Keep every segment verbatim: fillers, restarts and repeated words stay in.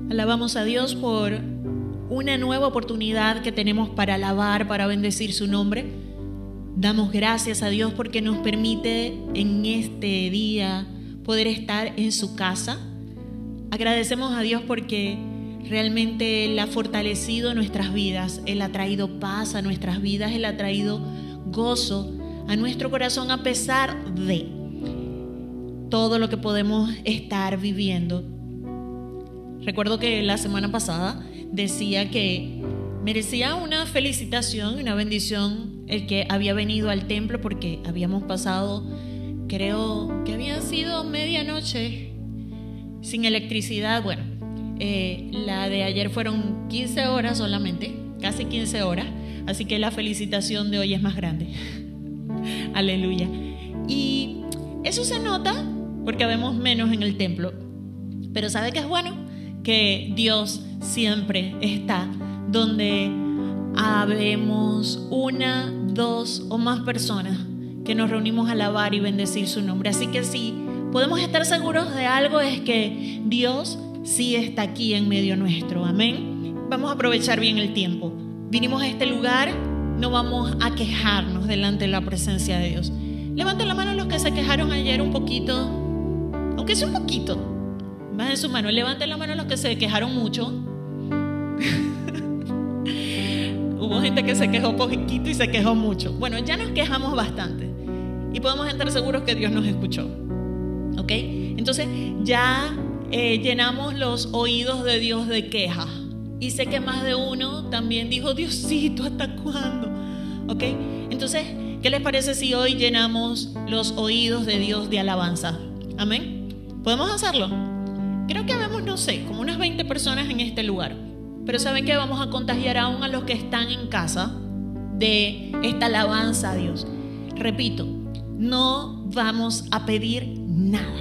Alabamos a Dios por una nueva oportunidad que tenemos para alabar, para bendecir su nombre. Damos gracias a Dios porque nos permite en este día poder estar en su casa. Agradecemos a Dios porque realmente Él ha fortalecido nuestras vidas. Él ha traído paz a nuestras vidas. Él ha traído gozo a nuestro corazón a pesar de todo lo que podemos estar viviendo. Recuerdo que la semana pasada decía que merecía una felicitación, una bendición el que había venido al templo porque habíamos pasado, creo que había sido medianoche sin electricidad. Bueno, eh, la de ayer fueron quince horas solamente, casi quince horas, así que la felicitación de hoy es más grande. Aleluya. Y eso se nota porque vemos menos en el templo, pero ¿sabe qué es bueno? Que Dios siempre está donde habemos una, dos o más personas que nos reunimos a alabar y bendecir su nombre. Así que si podemos estar seguros de algo es que Dios sí está aquí en medio nuestro. Amén. Vamos a aprovechar bien el tiempo. Vinimos a este lugar, no vamos a quejarnos delante de la presencia de Dios. Levanten la mano los que se quejaron ayer un poquito, aunque sea un poquito. Bajen su mano, levanten la mano los que se quejaron mucho. Hubo gente que se quejó poquito y se quejó mucho. Bueno, ya nos quejamos bastante y podemos estar seguros que Dios nos escuchó. ¿Ok? Entonces ya eh, llenamos los oídos de Dios de queja. Y sé que más de uno también dijo, Diosito, ¿hasta cuándo? ¿Ok? Entonces, ¿qué les parece si hoy llenamos los oídos de Dios de alabanza? Amén. ¿Podemos hacerlo? Creo que vemos, no sé, como unas veinte personas en este lugar. Pero ¿saben qué? Vamos a contagiar aún a los que están en casa de esta alabanza a Dios. Repito, no vamos a pedir nada.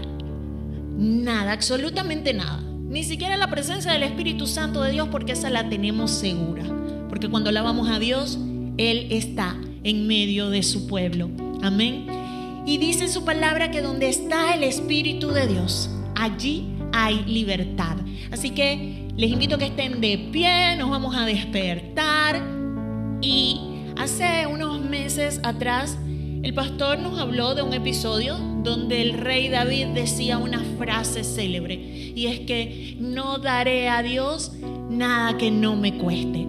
Nada, absolutamente nada. Ni siquiera la presencia del Espíritu Santo de Dios, porque esa la tenemos segura. Porque cuando alabamos a Dios, Él está en medio de su pueblo. Amén. Y dice su palabra que donde está el Espíritu de Dios, allí hay libertad. Así que les invito a que estén de pie, nos vamos a despertar. Y hace unos meses atrás el pastor nos habló de un episodio donde el rey David decía una frase célebre, y es que no daré a Dios nada que no me cueste.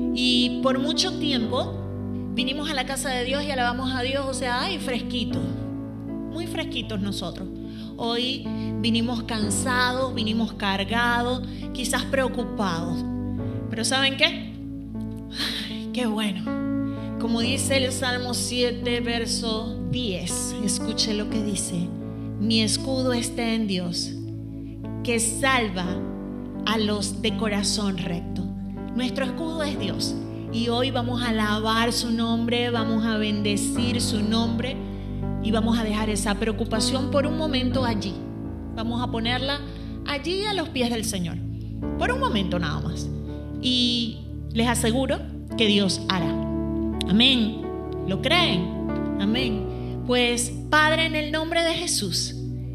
Y por mucho tiempo vinimos a la casa de Dios y alabamos a Dios, o sea, ay, fresquitos, muy fresquitos nosotros. Hoy vinimos cansados, vinimos cargados, quizás preocupados. Pero ¿saben qué? Ay, qué bueno. Como dice el Salmo siete, verso diez, escuche lo que dice. Mi escudo está en Dios, que salva a los de corazón recto. Nuestro escudo es Dios. Y hoy vamos a alabar su nombre, vamos a bendecir su nombre. Y vamos a dejar esa preocupación por un momento allí. Vamos a ponerla allí a los pies del Señor. Por un momento nada más. Y les aseguro que Dios hará. Amén. ¿Lo creen? Amén. Pues Padre, en el nombre de Jesús,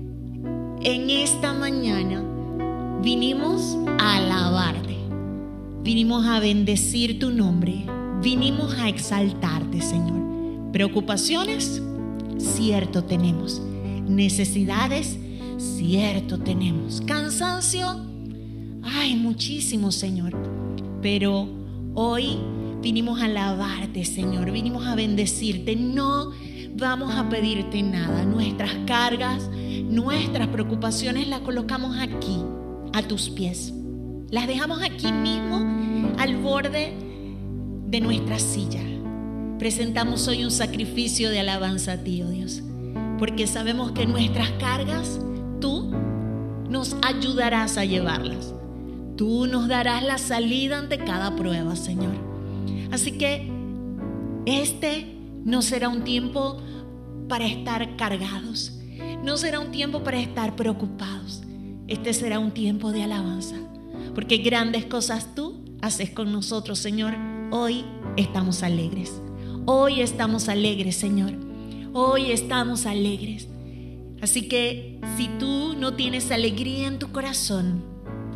en esta mañana vinimos a alabarte. Vinimos a bendecir tu nombre. Vinimos a exaltarte, Señor. Preocupaciones, cierto tenemos. Necesidades, cierto tenemos. Cansancio, ay, muchísimo, Señor. Pero hoy vinimos a alabarte, Señor. Vinimos a bendecirte. No vamos a pedirte nada. Nuestras cargas, nuestras preocupaciones las colocamos aquí, a tus pies. Las dejamos aquí mismo, al borde de nuestra silla. Presentamos hoy un sacrificio de alabanza a ti, oh Dios, porque sabemos que nuestras cargas, tú nos ayudarás a llevarlas. Tú nos darás la salida ante cada prueba, Señor. Así que este no será un tiempo para estar cargados, no será un tiempo para estar preocupados. Este será un tiempo de alabanza, porque grandes cosas tú haces con nosotros, Señor. Hoy estamos alegres. Hoy estamos alegres, Señor. Hoy estamos alegres. Así que si tú no tienes alegría en tu corazón,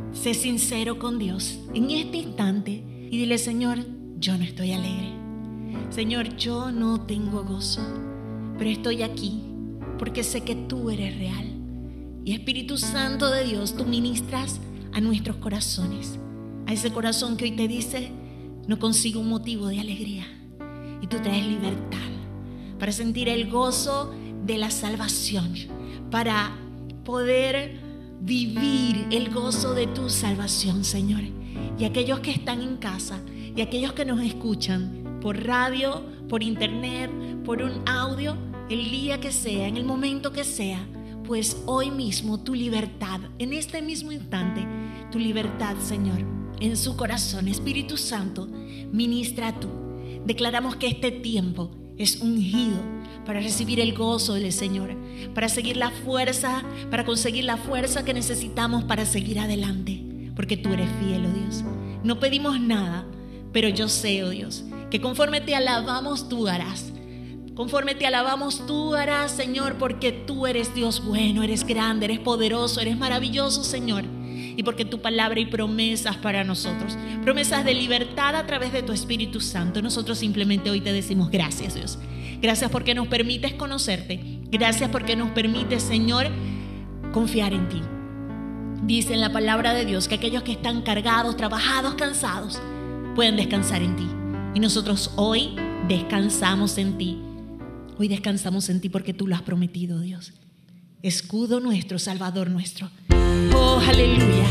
sé sincero con Dios en este instante y dile: Señor, yo no estoy alegre. Señor, yo no tengo gozo, pero estoy aquí porque sé que tú eres real. Y Espíritu Santo de Dios, tú ministras a nuestros corazones, a ese corazón que hoy te dice: no consigo un motivo de alegría. Y tú traes libertad para sentir el gozo de la salvación, para poder vivir el gozo de tu salvación, Señor. Y aquellos que están en casa y aquellos que nos escuchan por radio, por internet, por un audio, el día que sea, en el momento que sea, pues hoy mismo tu libertad, en este mismo instante, tu libertad, Señor, en su corazón. Espíritu Santo, ministra tú. Declaramos que este tiempo es ungido para recibir el gozo del Señor, para seguir la fuerza, para conseguir la fuerza que necesitamos para seguir adelante, porque tú eres fiel, oh Dios. No pedimos nada, pero yo sé, oh Dios, que conforme te alabamos, tú harás. Conforme te alabamos, tú harás, Señor, porque tú eres Dios bueno, eres grande, eres poderoso, eres maravilloso, Señor. Y porque tu palabra y promesas para nosotros, promesas de libertad a través de tu Espíritu Santo. Nosotros simplemente hoy te decimos gracias, Dios. Gracias porque nos permites conocerte. Gracias porque nos permites, Señor, confiar en ti. Dice en la palabra de Dios que aquellos que están cargados, trabajados, cansados, pueden descansar en ti. Y nosotros hoy descansamos en ti. Hoy descansamos en ti porque tú lo has prometido, Dios. Escudo nuestro, Salvador nuestro. Oh, aleluya.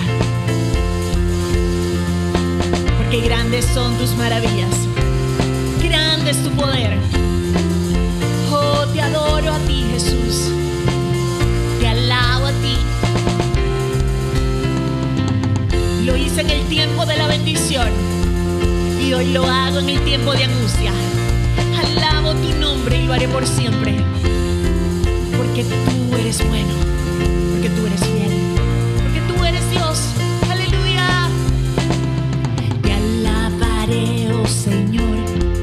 Porque grandes son tus maravillas, grande es tu poder. Oh, te adoro a ti, Jesús. Te alabo a ti. Lo hice en el tiempo de la bendición y hoy lo hago en el tiempo de angustia. Alabo tu nombre y lo haré por siempre, porque tú eres bueno, porque tú eres fiel, porque tú eres Dios. Aleluya. Te alabaré, oh Señor,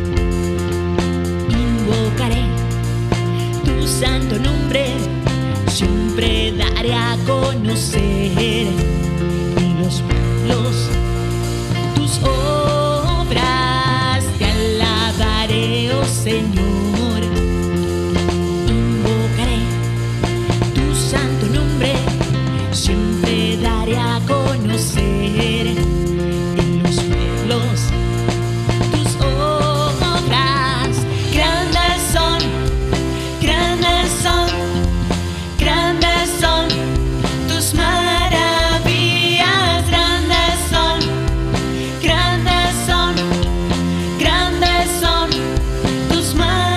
invocaré tu santo nombre, siempre daré a conocer en los pueblos tus obras. Te alabaré, oh Señor, invocaré tu santo nombre, siempre daré a conocer en los pueblos tus obras. Grandes son, grandes son, grandes son tus maravillas. Grandes son, grandes son, grandes son tus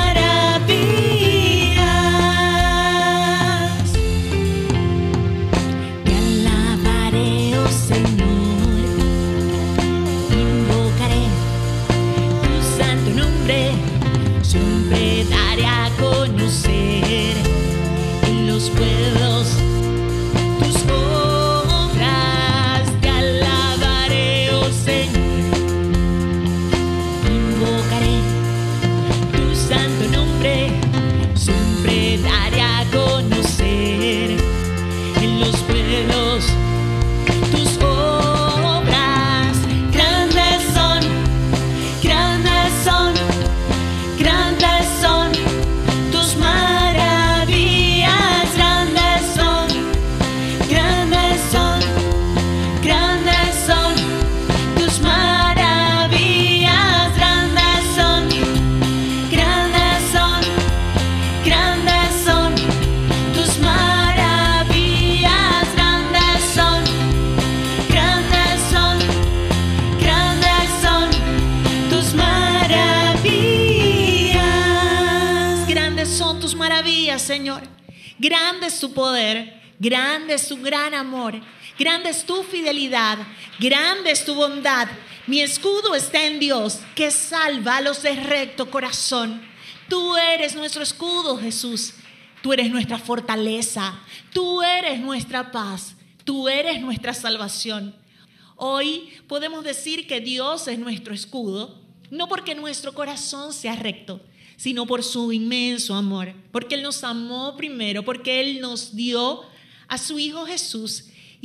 maravillas. Te alabaré, oh Señor, invocaré tu santo nombre, siempre daré a conocer en los pueblos tus obras. Te alabaré, oh Señor, invocaré tu santo nombre, siempre daré a conocer en los pueblos tus obras. Grandes son, grandes son, grandes son tus maravillas. Grandes son, grandes son, grandes son tus maravillas. Grandes son, grandes son, grandes son tus maravillas. Grandes son, grandes son, grandes son tus maravillas. Grandes son tus maravillas, Señor. Grande es tu poder, grande es tu gran amor, grande es tu fidelidad, grande es tu bondad. Mi escudo está en Dios, que salva a los de recto corazón. Tú eres nuestro escudo, Jesús. Tú eres nuestra fortaleza, tú eres nuestra paz, tú eres nuestra salvación. Hoy podemos decir que Dios es nuestro escudo, no porque nuestro corazón sea recto, sino por su inmenso amor, porque Él nos amó primero, porque Él nos dio a su Hijo Jesús.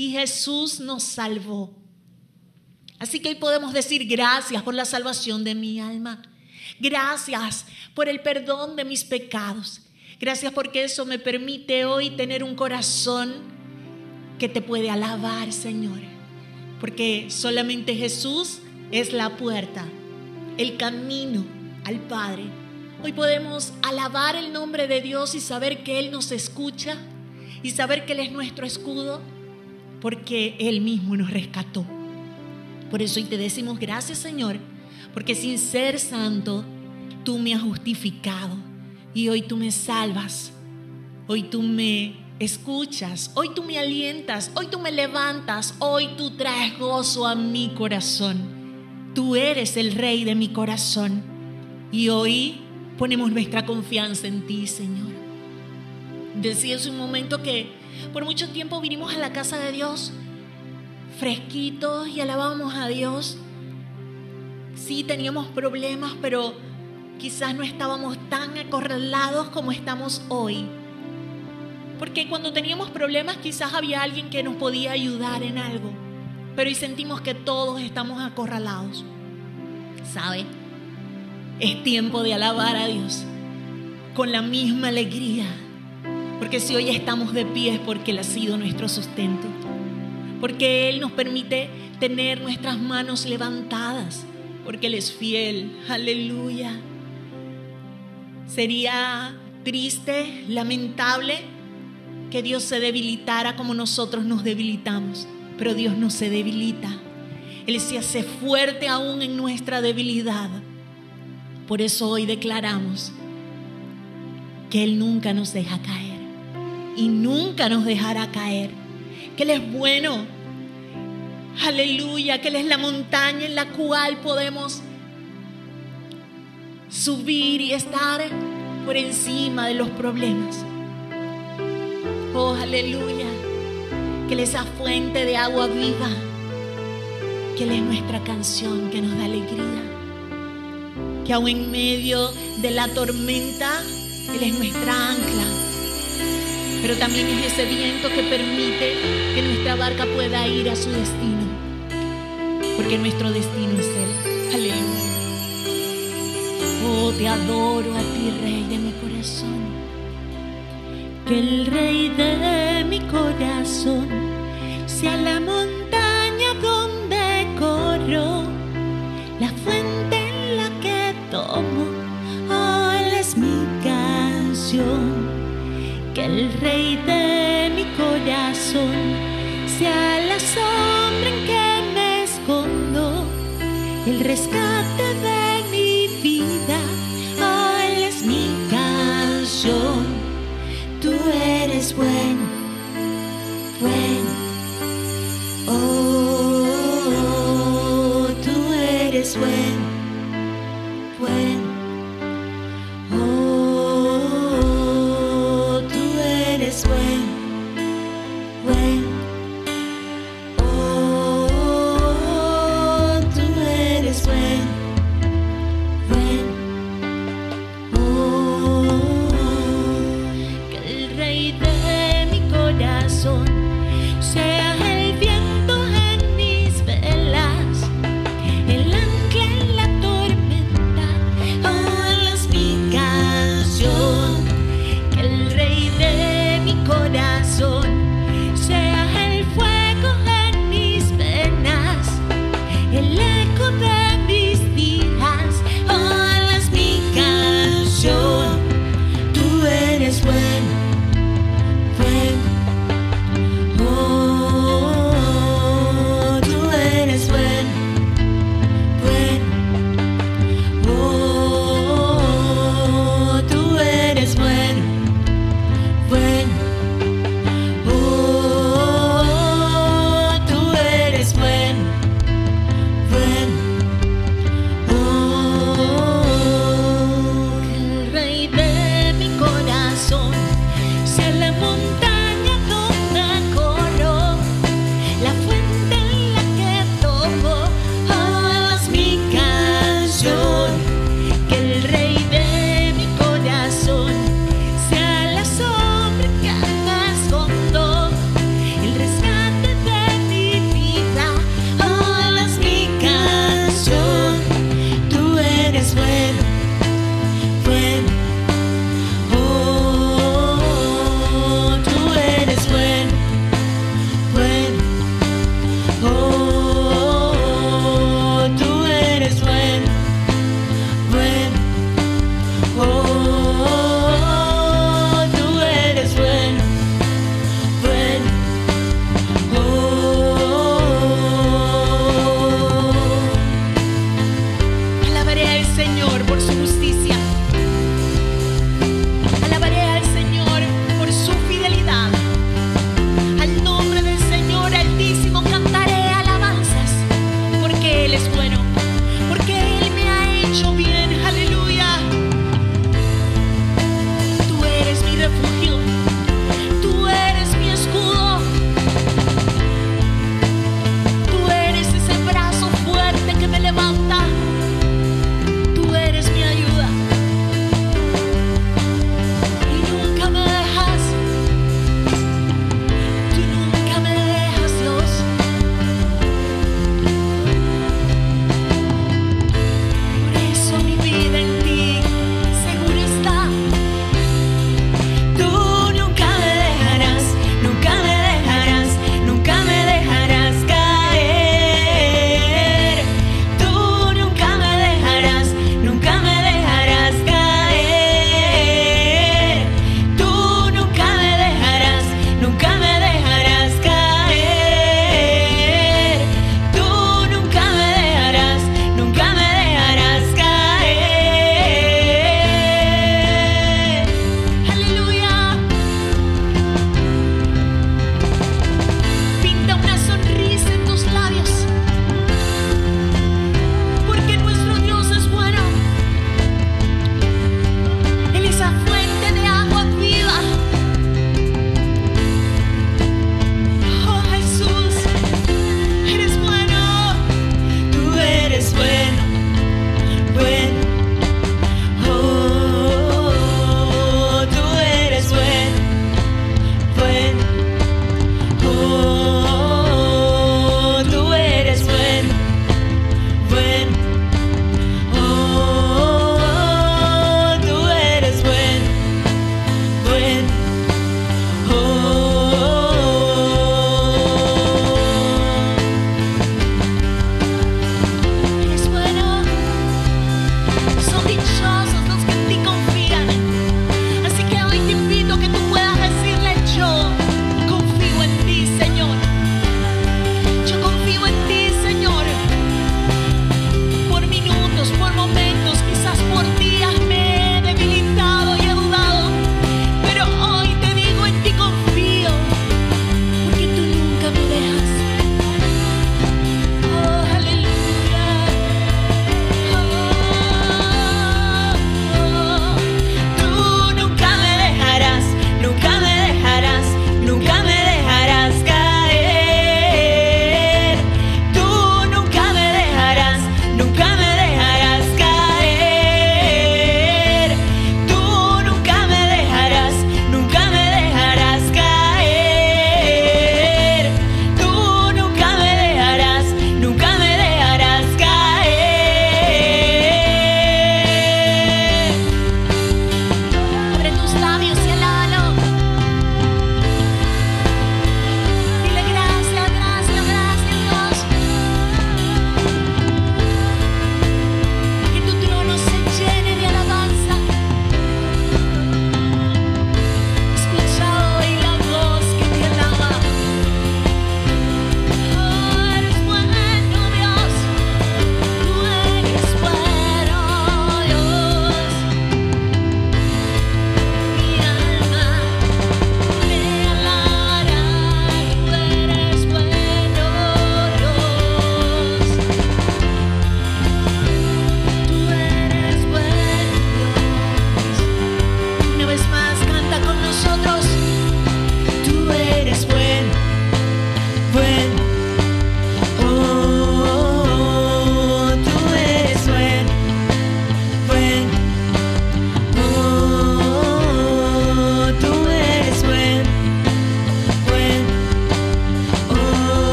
y Jesús nos salvó. Así que hoy podemos decir gracias por la salvación de mi alma. Gracias por el perdón de mis pecados. Gracias porque eso me permite hoy tener un corazón que te puede alabar, Señor. Porque solamente Jesús es la puerta, el camino al Padre. Hoy podemos alabar el nombre de Dios y saber que Él nos escucha y saber que Él es nuestro escudo porque Él mismo nos rescató. Por eso hoy te decimos gracias, Señor, porque sin ser santo, tú me has justificado y hoy tú me salvas, hoy tú me escuchas, hoy tú me alientas, hoy tú me levantas, hoy tú traes gozo a mi corazón. Tú eres el Rey de mi corazón y hoy ponemos nuestra confianza en ti, Señor. Decía hace un momento que por mucho tiempo vinimos a la casa de Dios fresquitos y alabábamos a Dios. Sí, teníamos problemas, pero quizás no estábamos tan acorralados como estamos hoy. Porque cuando teníamos problemas quizás había alguien que nos podía ayudar en algo, pero hoy sentimos que todos estamos acorralados. ¿Sabe? Es tiempo de alabar a Dios con la misma alegría, porque si hoy estamos de pie es porque Él ha sido nuestro sustento, porque Él nos permite tener nuestras manos levantadas, porque Él es fiel. Aleluya. Sería triste, lamentable que Dios se debilitara como nosotros nos debilitamos, pero Dios no se debilita. Él se hace fuerte aún en nuestra debilidad. Por eso hoy declaramos que Él nunca nos deja caer y nunca nos dejará caer, que Él es bueno. Aleluya, que Él es la montaña en la cual podemos subir y estar por encima de los problemas. Oh, aleluya, que Él es esa fuente de agua viva, que Él es nuestra canción que nos da alegría, que aún en medio de la tormenta Él es nuestra ancla, pero también es ese viento que permite que nuestra barca pueda ir a su destino, porque nuestro destino es Él. Aleluya. Oh, te adoro a ti, Rey de mi corazón. Que el Rey de mi corazón sea la montaña donde corro, la fuente en la que tomo. Oh, Él es mi canción. Que el Rey de mi corazón sea la sombra en que me escondo, el rescate de mi vida. Oh, Él es mi canción. Tú eres bueno, bueno. Oh, tú eres bueno, bueno. Oh, tú eres bueno, bueno. Oh, tú eres bueno, bueno. Sea el viento en mis velas, el ancla en la tormenta. Oh, Él es mi canción. Que el Rey de mi corazón sea el fuego en mis venas, el eco de mis días. Oh, Él es mi canción. Tú eres bueno, bueno.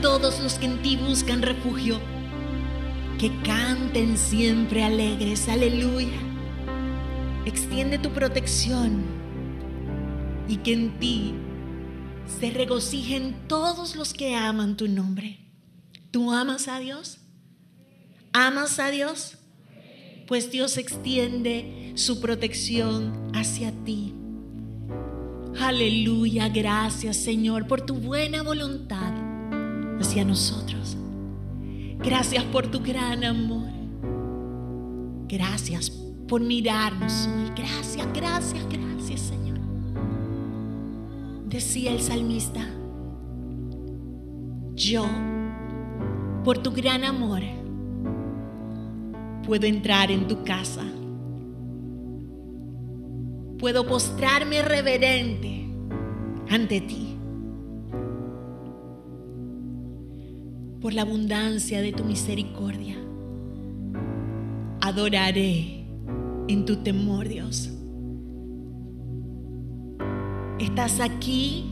todos los que en ti buscan refugio, que canten siempre alegres, aleluya. Extiende tu protección y que en ti se regocijen todos los que aman tu nombre. ¿Tú amas a Dios? ¿Amas a Dios? Pues Dios extiende su protección hacia ti. Aleluya, gracias Señor por tu buena voluntad hacia nosotros. Gracias por tu gran amor. Gracias por mirarnos hoy. Gracias, gracias, gracias Señor. Decía el salmista: yo, por tu gran amor, puedo entrar en tu casa. Puedo postrarme reverente ante ti. Por la abundancia de tu misericordia, adoraré en tu temor, Dios. Estás aquí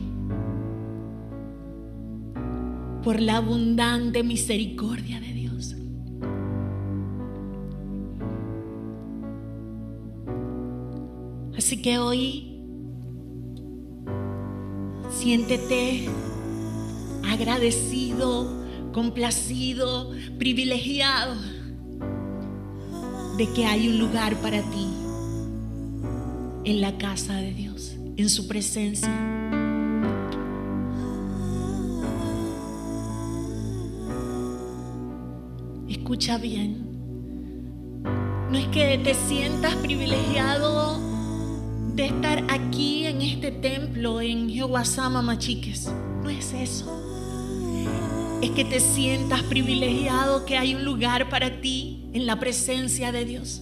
por la abundante misericordia de Dios. Así que hoy siéntete agradecido, complacido, privilegiado de que hay un lugar para ti en la casa de Dios, en su presencia. Escucha bien. No es que te sientas privilegiado de estar aquí en este templo en Jehová Sama Machiques. No es eso. Es que te sientas privilegiado que hay un lugar para ti en la presencia de Dios.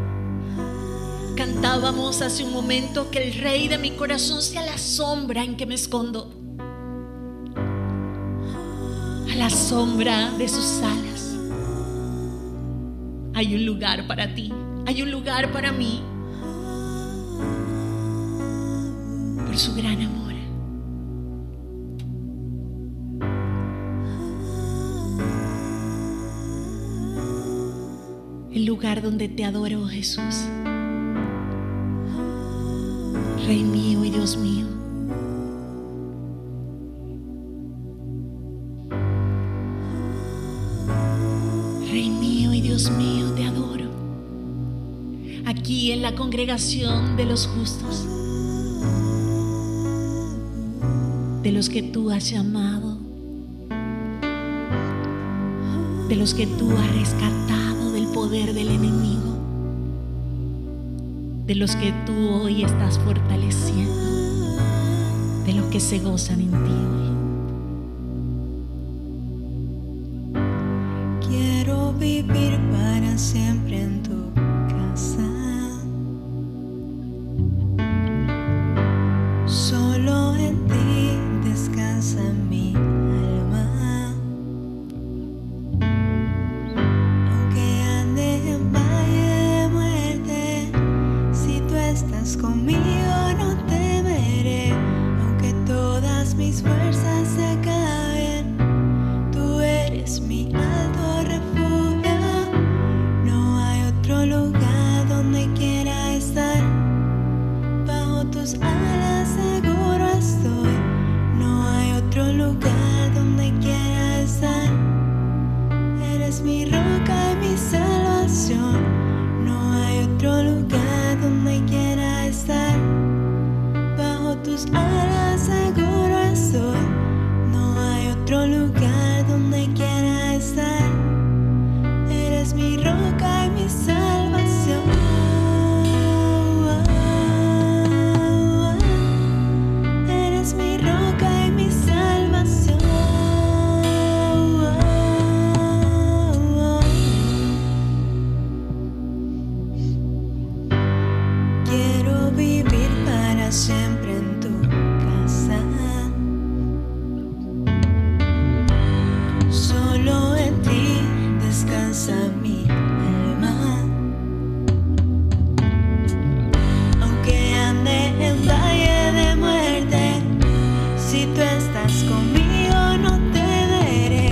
Cantábamos hace un momento que el Rey de mi corazón sea la sombra en que me escondo. A la sombra de sus alas hay un lugar para ti, hay un lugar para mí, por su gran amor. El lugar donde te adoro, Jesús. Rey mío y Dios mío. Rey mío y Dios mío, te adoro. Aquí en la congregación de los justos, de los que tú has llamado, de los que tú has rescatado del poder del enemigo, de los que tú hoy estás fortaleciendo, de los que se gozan en ti hoy. Quiero vivir para siempre en tu casa. Solo en ti descansa mi alma. Aunque ande en valle de muerte, si tú estás conmigo no temeré. Aunque todas mis fuerzas se acaben, tú eres mi alto refugio. No hay otro lugar donde quiera estar. Bajo tus alas seguro estoy. No hay otro lugar donde quiera estar. Eres mi roca y mi salvación. No hay otro lugar donde quiera estar. Bajo tus alas seguro estoy. No hay otro lugar donde quiera estar. Eres mi roca y mi salvación. Eres mi roca y mi salvación. Quiero vivir para siempre en tu casa. Solo en ti descansa mi alma. Aunque ande en valle de muerte, si tú estás conmigo no temeré.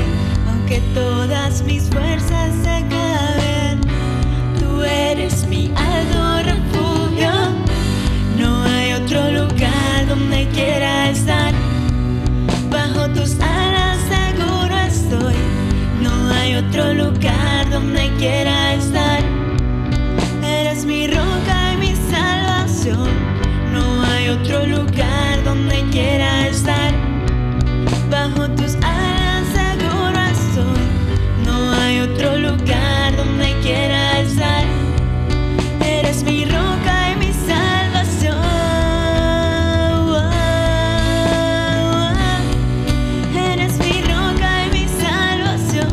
que todas mis fuerzas se acaben. Tú eres mi alto refugio. No hay otro lugar donde quiera estar. Bajo tus alas seguro estoy. No hay otro lugar donde quiera estar. Eres mi roca y mi salvación. No hay otro lugar donde quiera estar. Bajo tus alas seguro estoy. No hay otro lugar donde quiera estar. Eres mi roca y mi salvación. Eres mi roca y mi salvación.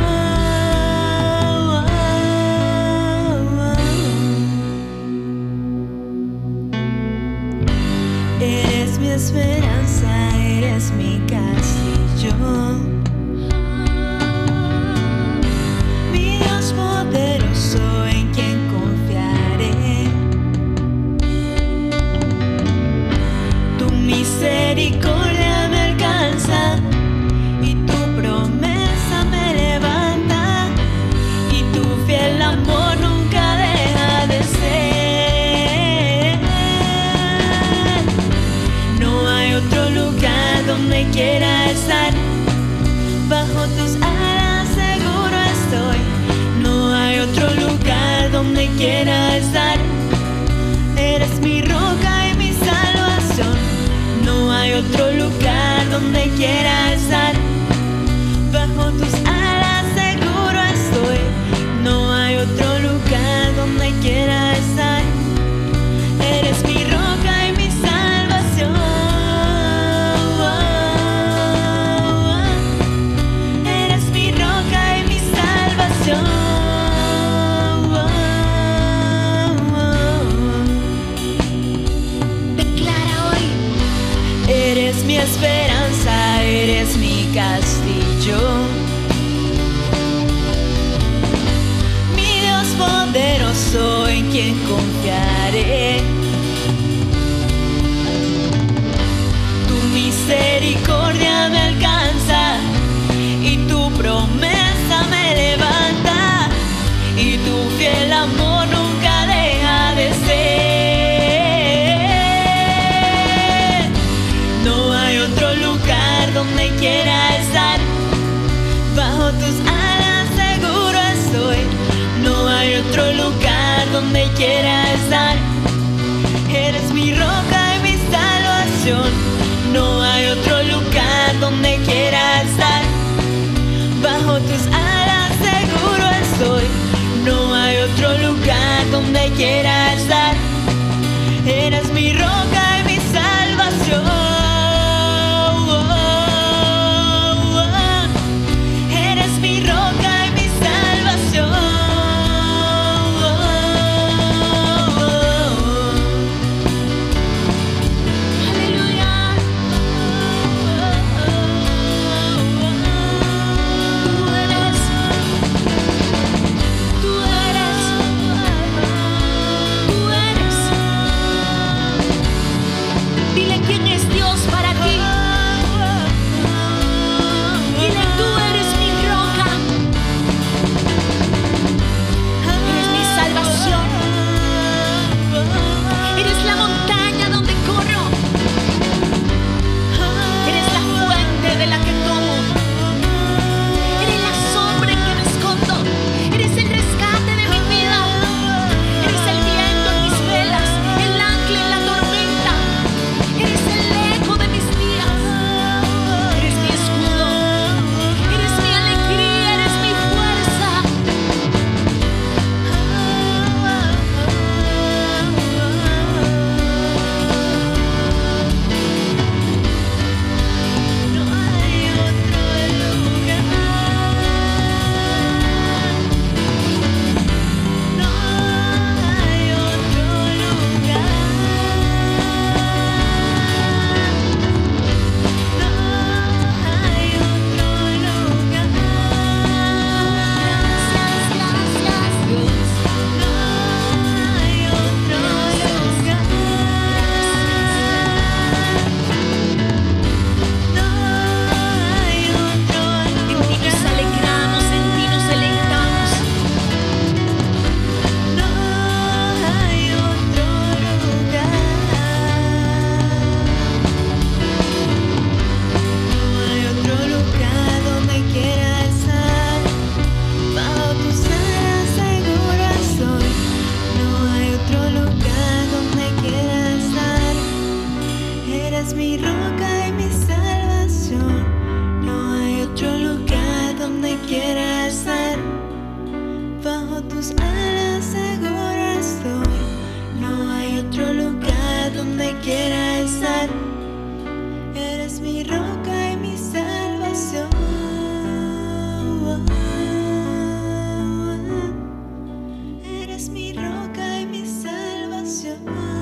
Eres mi esperanza, eres mi castillo. Mi Dios poderoso en quien confiaré. Tu misericordia me alcanza y tu promesa me levanta, y tu fiel amor nunca deja de ser. No hay otro lugar donde quiera estar. Bajo tus alas seguro estoy. No hay otro lugar donde quiera estar. Eres mi roca y mi salvación. No hay otro lugar donde quiera estar. Bajo tus alas seguro estoy. No hay otro lugar donde quiera estar. Eres mi roca y mi salvación. Eres mi roca y mi salvación. Declara hoy. Eres mi esperanza, eres mi castillo. Mi Dios poderoso en quien confiaré. Tu misericordia me alcanza y tu promesa me levanta, y tu fiel amor nunca deja de ser. No hay otro lugar donde quiera estar. Bajo tus alas seguro estoy. No hay otro lugar donde quiera estar. Eres mi roca y mi salvación. No hay otro lugar donde quiera estar. Bajo tus alas seguro estoy. No hay otro lugar donde quiera estar. Eres mi roca y mi salvación. Eres mi roca y mi salvación. tus alas seguro estoy. No hay otro lugar donde quiera estar. Eres mi roca y mi salvación. Eres mi roca y mi salvación.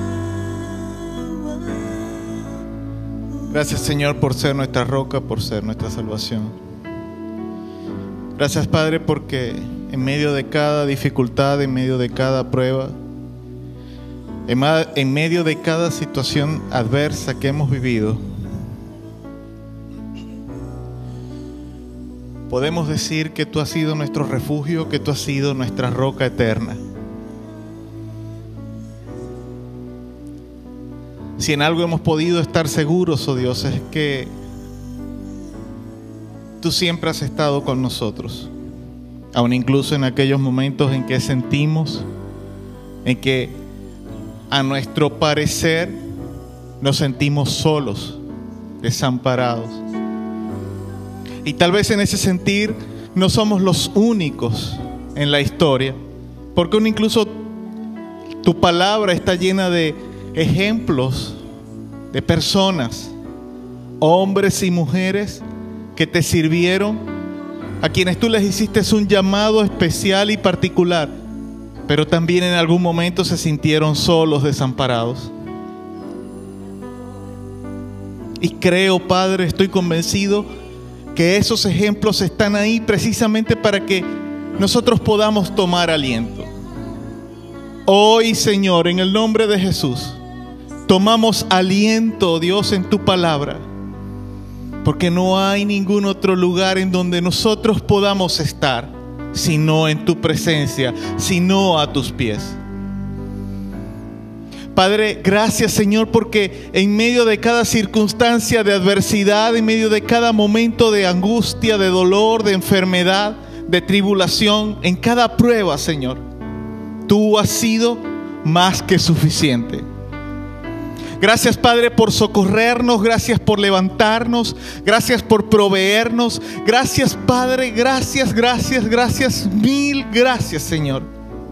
Gracias, Señor, por ser nuestra roca, por ser nuestra salvación. Gracias, Padre, porque en medio de cada dificultad, en medio de cada prueba, en, ma- en medio de cada situación adversa que hemos vivido, podemos decir que tú has sido nuestro refugio, que tú has sido nuestra roca eterna. Si en algo hemos podido estar seguros, oh Dios, es que tú siempre has estado con nosotros, aun incluso en aquellos momentos en que sentimos, en que a nuestro parecer nos sentimos solos, desamparados. Y tal vez en ese sentir no somos los únicos en la historia, porque incluso tu palabra está llena de ejemplos de personas, hombres y mujeres que te sirvieron, a quienes tú les hiciste un llamado especial y particular, pero también en algún momento se sintieron solos, desamparados. Y creo, Padre, estoy convencido que esos ejemplos están ahí precisamente para que nosotros podamos tomar aliento. Hoy, Señor, en el nombre de Jesús, tomamos aliento, Dios, en tu palabra, porque no hay ningún otro lugar en donde nosotros podamos estar, sino en tu presencia, sino a tus pies. Padre, gracias, Señor, porque en medio de cada circunstancia de adversidad, en medio de cada momento de angustia, de dolor, de enfermedad, de tribulación, en cada prueba, Señor, tú has sido más que suficiente. Gracias, Padre, por socorrernos, gracias por levantarnos, gracias por proveernos. Gracias, Padre, gracias, gracias, gracias, mil gracias, Señor.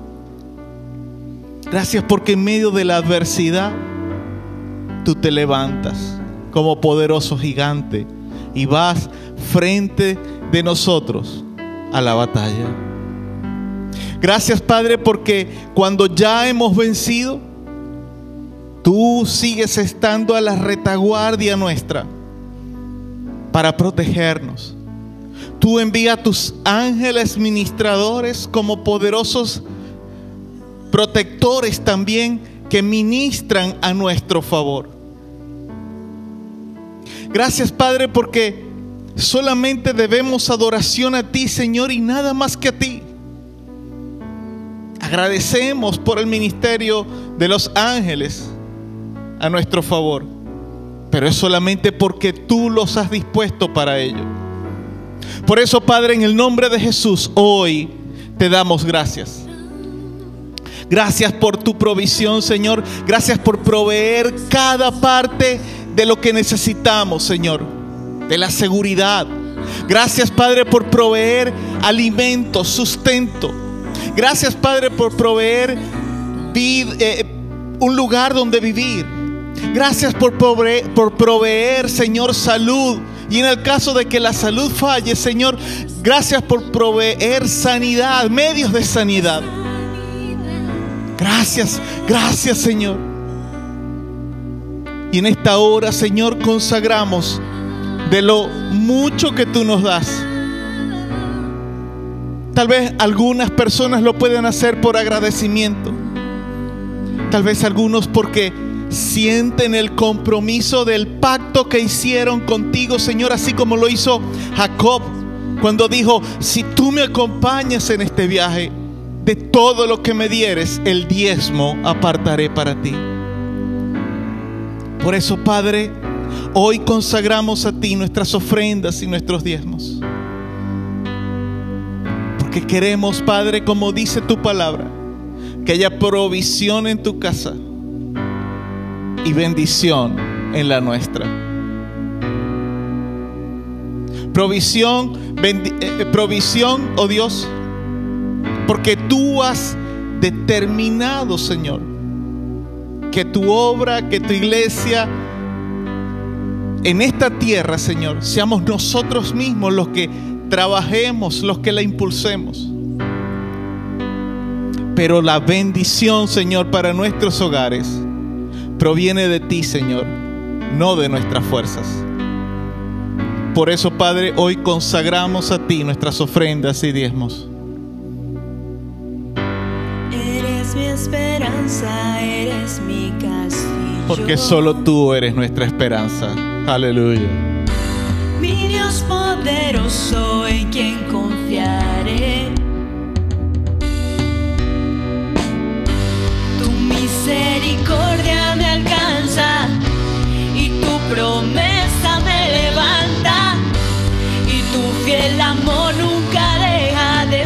Gracias porque en medio de la adversidad tú te levantas como poderoso gigante y vas frente de nosotros a la batalla. Gracias, Padre, porque cuando ya hemos vencido, tú sigues estando a la retaguardia nuestra para protegernos. Tú envías a tus ángeles ministradores como poderosos protectores también que ministran a nuestro favor. Gracias, Padre, porque solamente debemos adoración a ti, Señor, y nada más que a ti. Agradecemos por el ministerio de los ángeles a nuestro favor, pero es solamente porque tú los has dispuesto para ello. Por eso, Padre, en el nombre de Jesús, hoy te damos gracias. Gracias por tu provisión, Señor. Gracias por proveer cada parte de lo que necesitamos, Señor, de la seguridad. Gracias, Padre, por proveer alimento, sustento. Gracias, Padre, por proveer vid- eh, un lugar donde vivir. Gracias por proveer, por proveer, Señor, salud. Y en el caso de que la salud falle, Señor, gracias por proveer sanidad, medios de sanidad. Gracias, gracias, Señor. Y en esta hora, Señor, consagramos de lo mucho que tú nos das. Tal vez algunas personas lo pueden hacer por agradecimiento. Tal vez algunos porque sienten el compromiso del pacto que hicieron contigo, Señor, así como lo hizo Jacob cuando dijo: si tú me acompañas en este viaje, de todo lo que me dieres, el diezmo apartaré para ti. Por eso, Padre, hoy consagramos a ti nuestras ofrendas y nuestros diezmos, porque queremos, Padre, como dice tu palabra, que haya provisión en tu casa y bendición en la nuestra. Provisión, bendi- eh, provisión, oh Dios, Porque tú has determinado, Señor, que tu obra, que tu iglesia en esta tierra, Señor, seamos nosotros mismos los que trabajemos, los que la impulsemos. Pero la bendición, Señor, para nuestros hogares proviene de ti, Señor, no de nuestras fuerzas. Por eso, Padre, hoy consagramos a ti nuestras ofrendas y diezmos. Eres mi esperanza, eres mi castillo. Porque solo tú eres nuestra esperanza. Aleluya. Mi Dios poderoso, en quien confiaré. Tu misericordia me alcanza y tu promesa me levanta, y tu fiel amor nunca deja de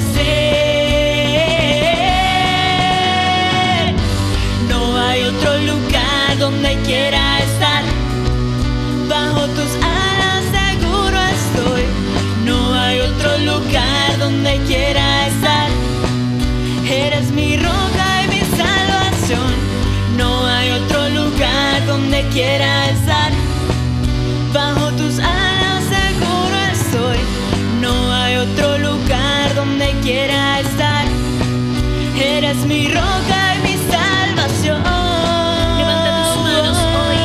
ser. No hay otro lugar donde quiera estar, bajo tus alas seguro estoy. No hay otro lugar donde quiera estar. Eres mi roca y mi salvación. No hay otro lugar donde quiera estar, bajo tus alas seguro estoy. No hay otro lugar donde quiera estar. Eres mi roca y mi salvación. Levanta tus manos hoy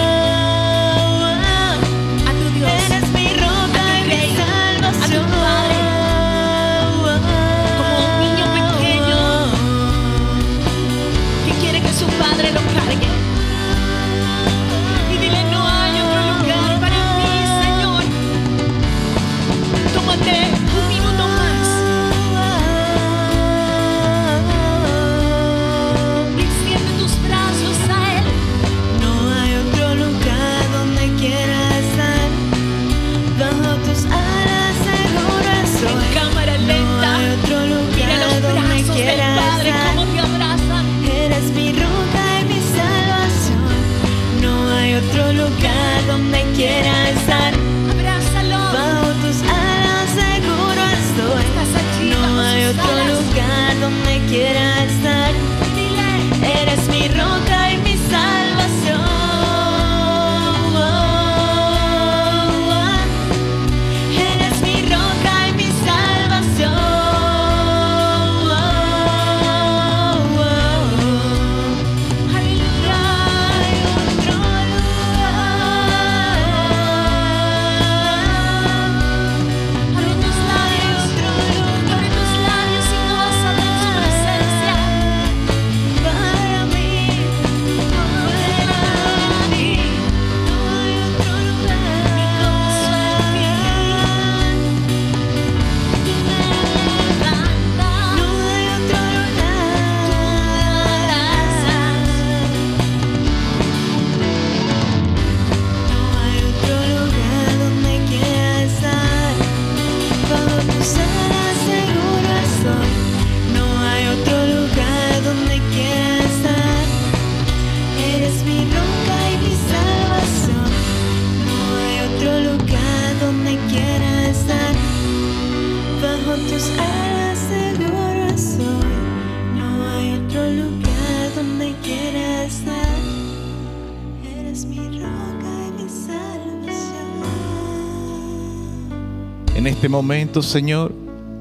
a tu Dios, Eres mi roca a tu y mi Rey, a salvación. tu Padre, como un niño pequeño que quiere que su padre lo cargue. Y dile: no hay otro lugar para mí, Señor. Tómate un minuto más y extiende tus brazos a Él. No hay otro lugar donde quiera estar, bajo tus alas seguro estoy. En cámara No lenta, hay otro mira los lugar donde brazos del quiera Padre estar. como te abrazan. Eres mi roca y mi salvación. No hay otro lugar donde quiera estar, Abrázalo. bajo tus alas seguro estoy. Estás allí No bajo hay sus otro alas. lugar donde quiera estar. Dile: Eres mi roca y mi salvación. Eres mi roca y mi salvación. aleluya. Hay otro Abre tus labios, abre tus labios y goza de su presencia. para mí, para mí. No hay otro lugar. Mi corazón confía en ti. Tú me levantas, No hay otro lugar. No hay otro lugar donde quiera estar, bajo tus alas seguro estoy. No hay otro lugar donde quiera estar. Eres mi roca y mi salvación. No hay otro lugar donde quiera estar, bajo tus alas seguro estoy. No hay otro lugar donde quiera estar. Eres mi roca y mi salvación. En este momento, Señor,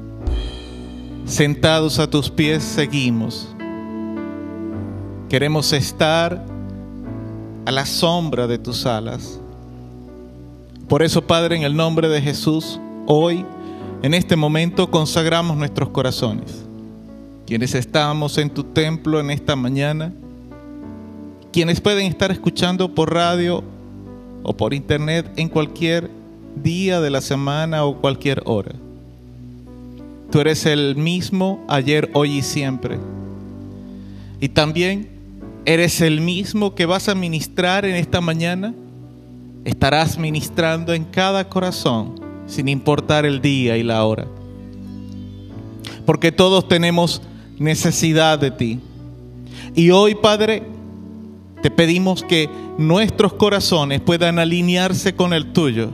sentados a tus pies seguimos. Queremos estar a la sombra de tus alas. Por eso, Padre, en el nombre de Jesús, hoy, en este momento, consagramos nuestros corazones. Quienes estamos en tu templo en esta mañana, quienes pueden estar escuchando por radio o por internet en cualquier día de la semana o cualquier hora. Tú eres el mismo ayer, hoy y siempre. Y también eres el mismo que vas a ministrar en esta mañana. Estarás ministrando en cada corazón, sin importar el día y la hora. Porque todos tenemos necesidad de ti. Y hoy, Padre, te pedimos que nuestros corazones puedan alinearse con el tuyo,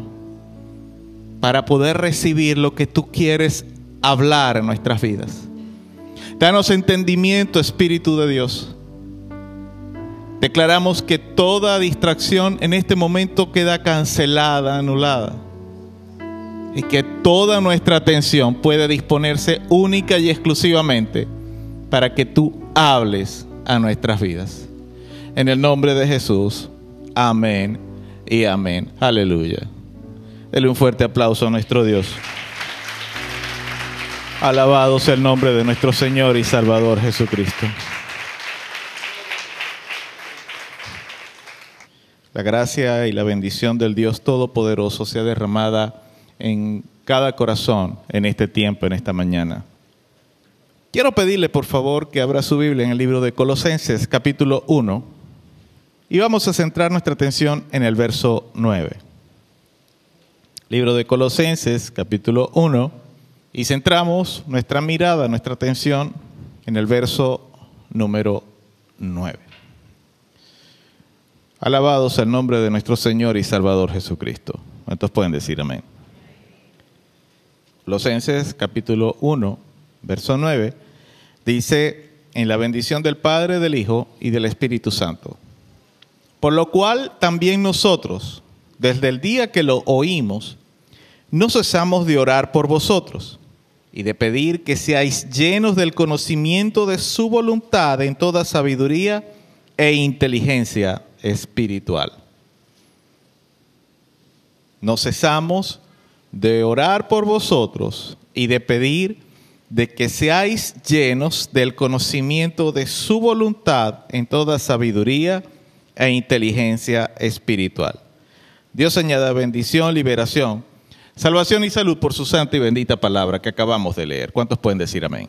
para poder recibir lo que tú quieres hablar en nuestras vidas. Danos entendimiento, Espíritu de Dios. Declaramos que toda distracción en este momento queda cancelada, anulada. Y que toda nuestra atención puede disponerse única y exclusivamente para que tú hables a nuestras vidas. En el nombre de Jesús, amén y amén. Aleluya. Dele un fuerte aplauso a nuestro Dios. Alabado sea el nombre de nuestro Señor y Salvador Jesucristo. La gracia y la bendición del Dios Todopoderoso sea derramada en cada corazón en este tiempo, en esta mañana. Quiero pedirle por favor que abra su Biblia en el libro de Colosenses capítulo uno y vamos a centrar nuestra atención en el verso nueve. Libro de Colosenses capítulo uno y centramos nuestra mirada, nuestra atención en el verso número nueve. Alabado sea el nombre de nuestro Señor y Salvador Jesucristo. ¿Cuántos pueden decir amén? Colosenses capítulo uno, verso nueve, dice: en la bendición del Padre, del Hijo y del Espíritu Santo. Por lo cual también nosotros, desde el día que lo oímos, no cesamos de orar por vosotros y de pedir que seáis llenos del conocimiento de su voluntad en toda sabiduría e inteligencia espiritual. No cesamos de orar por vosotros y de pedir de que seáis llenos del conocimiento de su voluntad en toda sabiduría e inteligencia espiritual. Dios añada bendición, liberación, salvación y salud por su santa y bendita palabra que acabamos de leer. ¿Cuántos pueden decir amén?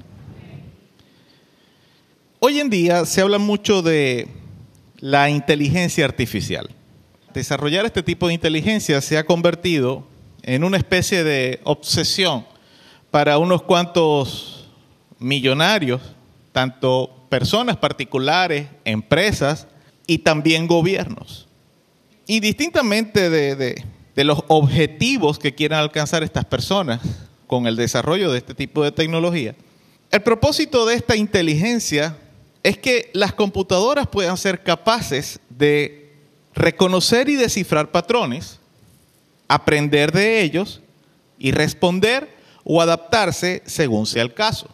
Hoy en día se habla mucho de la inteligencia artificial. Desarrollar este tipo de inteligencia se ha convertido en una especie de obsesión para unos cuantos millonarios, tanto personas particulares, empresas y también gobiernos. Y distintamente de, de, de los objetivos que quieran alcanzar estas personas con el desarrollo de este tipo de tecnología, el propósito de esta inteligencia es que las computadoras puedan ser capaces de reconocer y descifrar patrones, aprender de ellos y responder o adaptarse según sea el caso.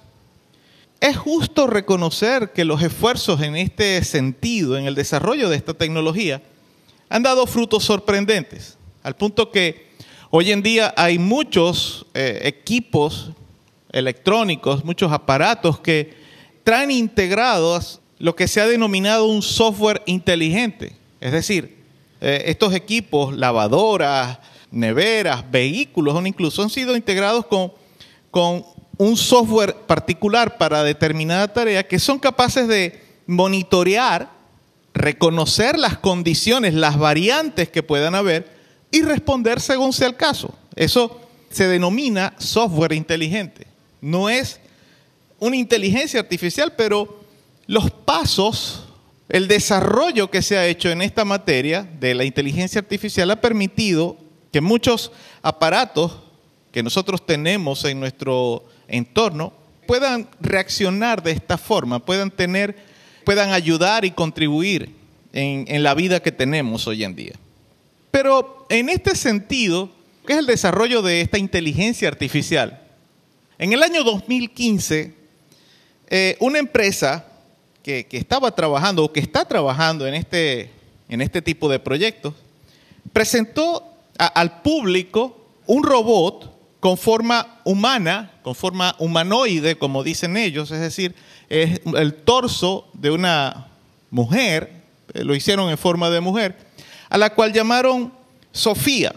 Es justo reconocer que los esfuerzos en este sentido, en el desarrollo de esta tecnología, han dado frutos sorprendentes, al punto que hoy en día hay muchos eh, equipos electrónicos, muchos aparatos que traen integrados lo que se ha denominado un software inteligente. Es decir, eh, estos equipos, lavadoras, neveras, vehículos, incluso han sido integrados con, con un software particular para determinada tarea que son capaces de monitorear, reconocer las condiciones, las variantes que puedan haber y responder según sea el caso. Eso se denomina software inteligente. No es una inteligencia artificial, pero los pasos, el desarrollo que se ha hecho en esta materia de la inteligencia artificial ha permitido que muchos aparatos que nosotros tenemos en nuestro entorno puedan reaccionar de esta forma, puedan tener, puedan ayudar y contribuir en, en la vida que tenemos hoy en día. Pero en este sentido, ¿qué es el desarrollo de esta inteligencia artificial? En el año dos mil quince, eh, una empresa que, que estaba trabajando o que está trabajando en este, en este tipo de proyectos, presentó a, al público un robot con forma humana, con forma humanoide, como dicen ellos, es decir, es el torso de una mujer, eh, lo hicieron en forma de mujer, a la cual llamaron Sofía.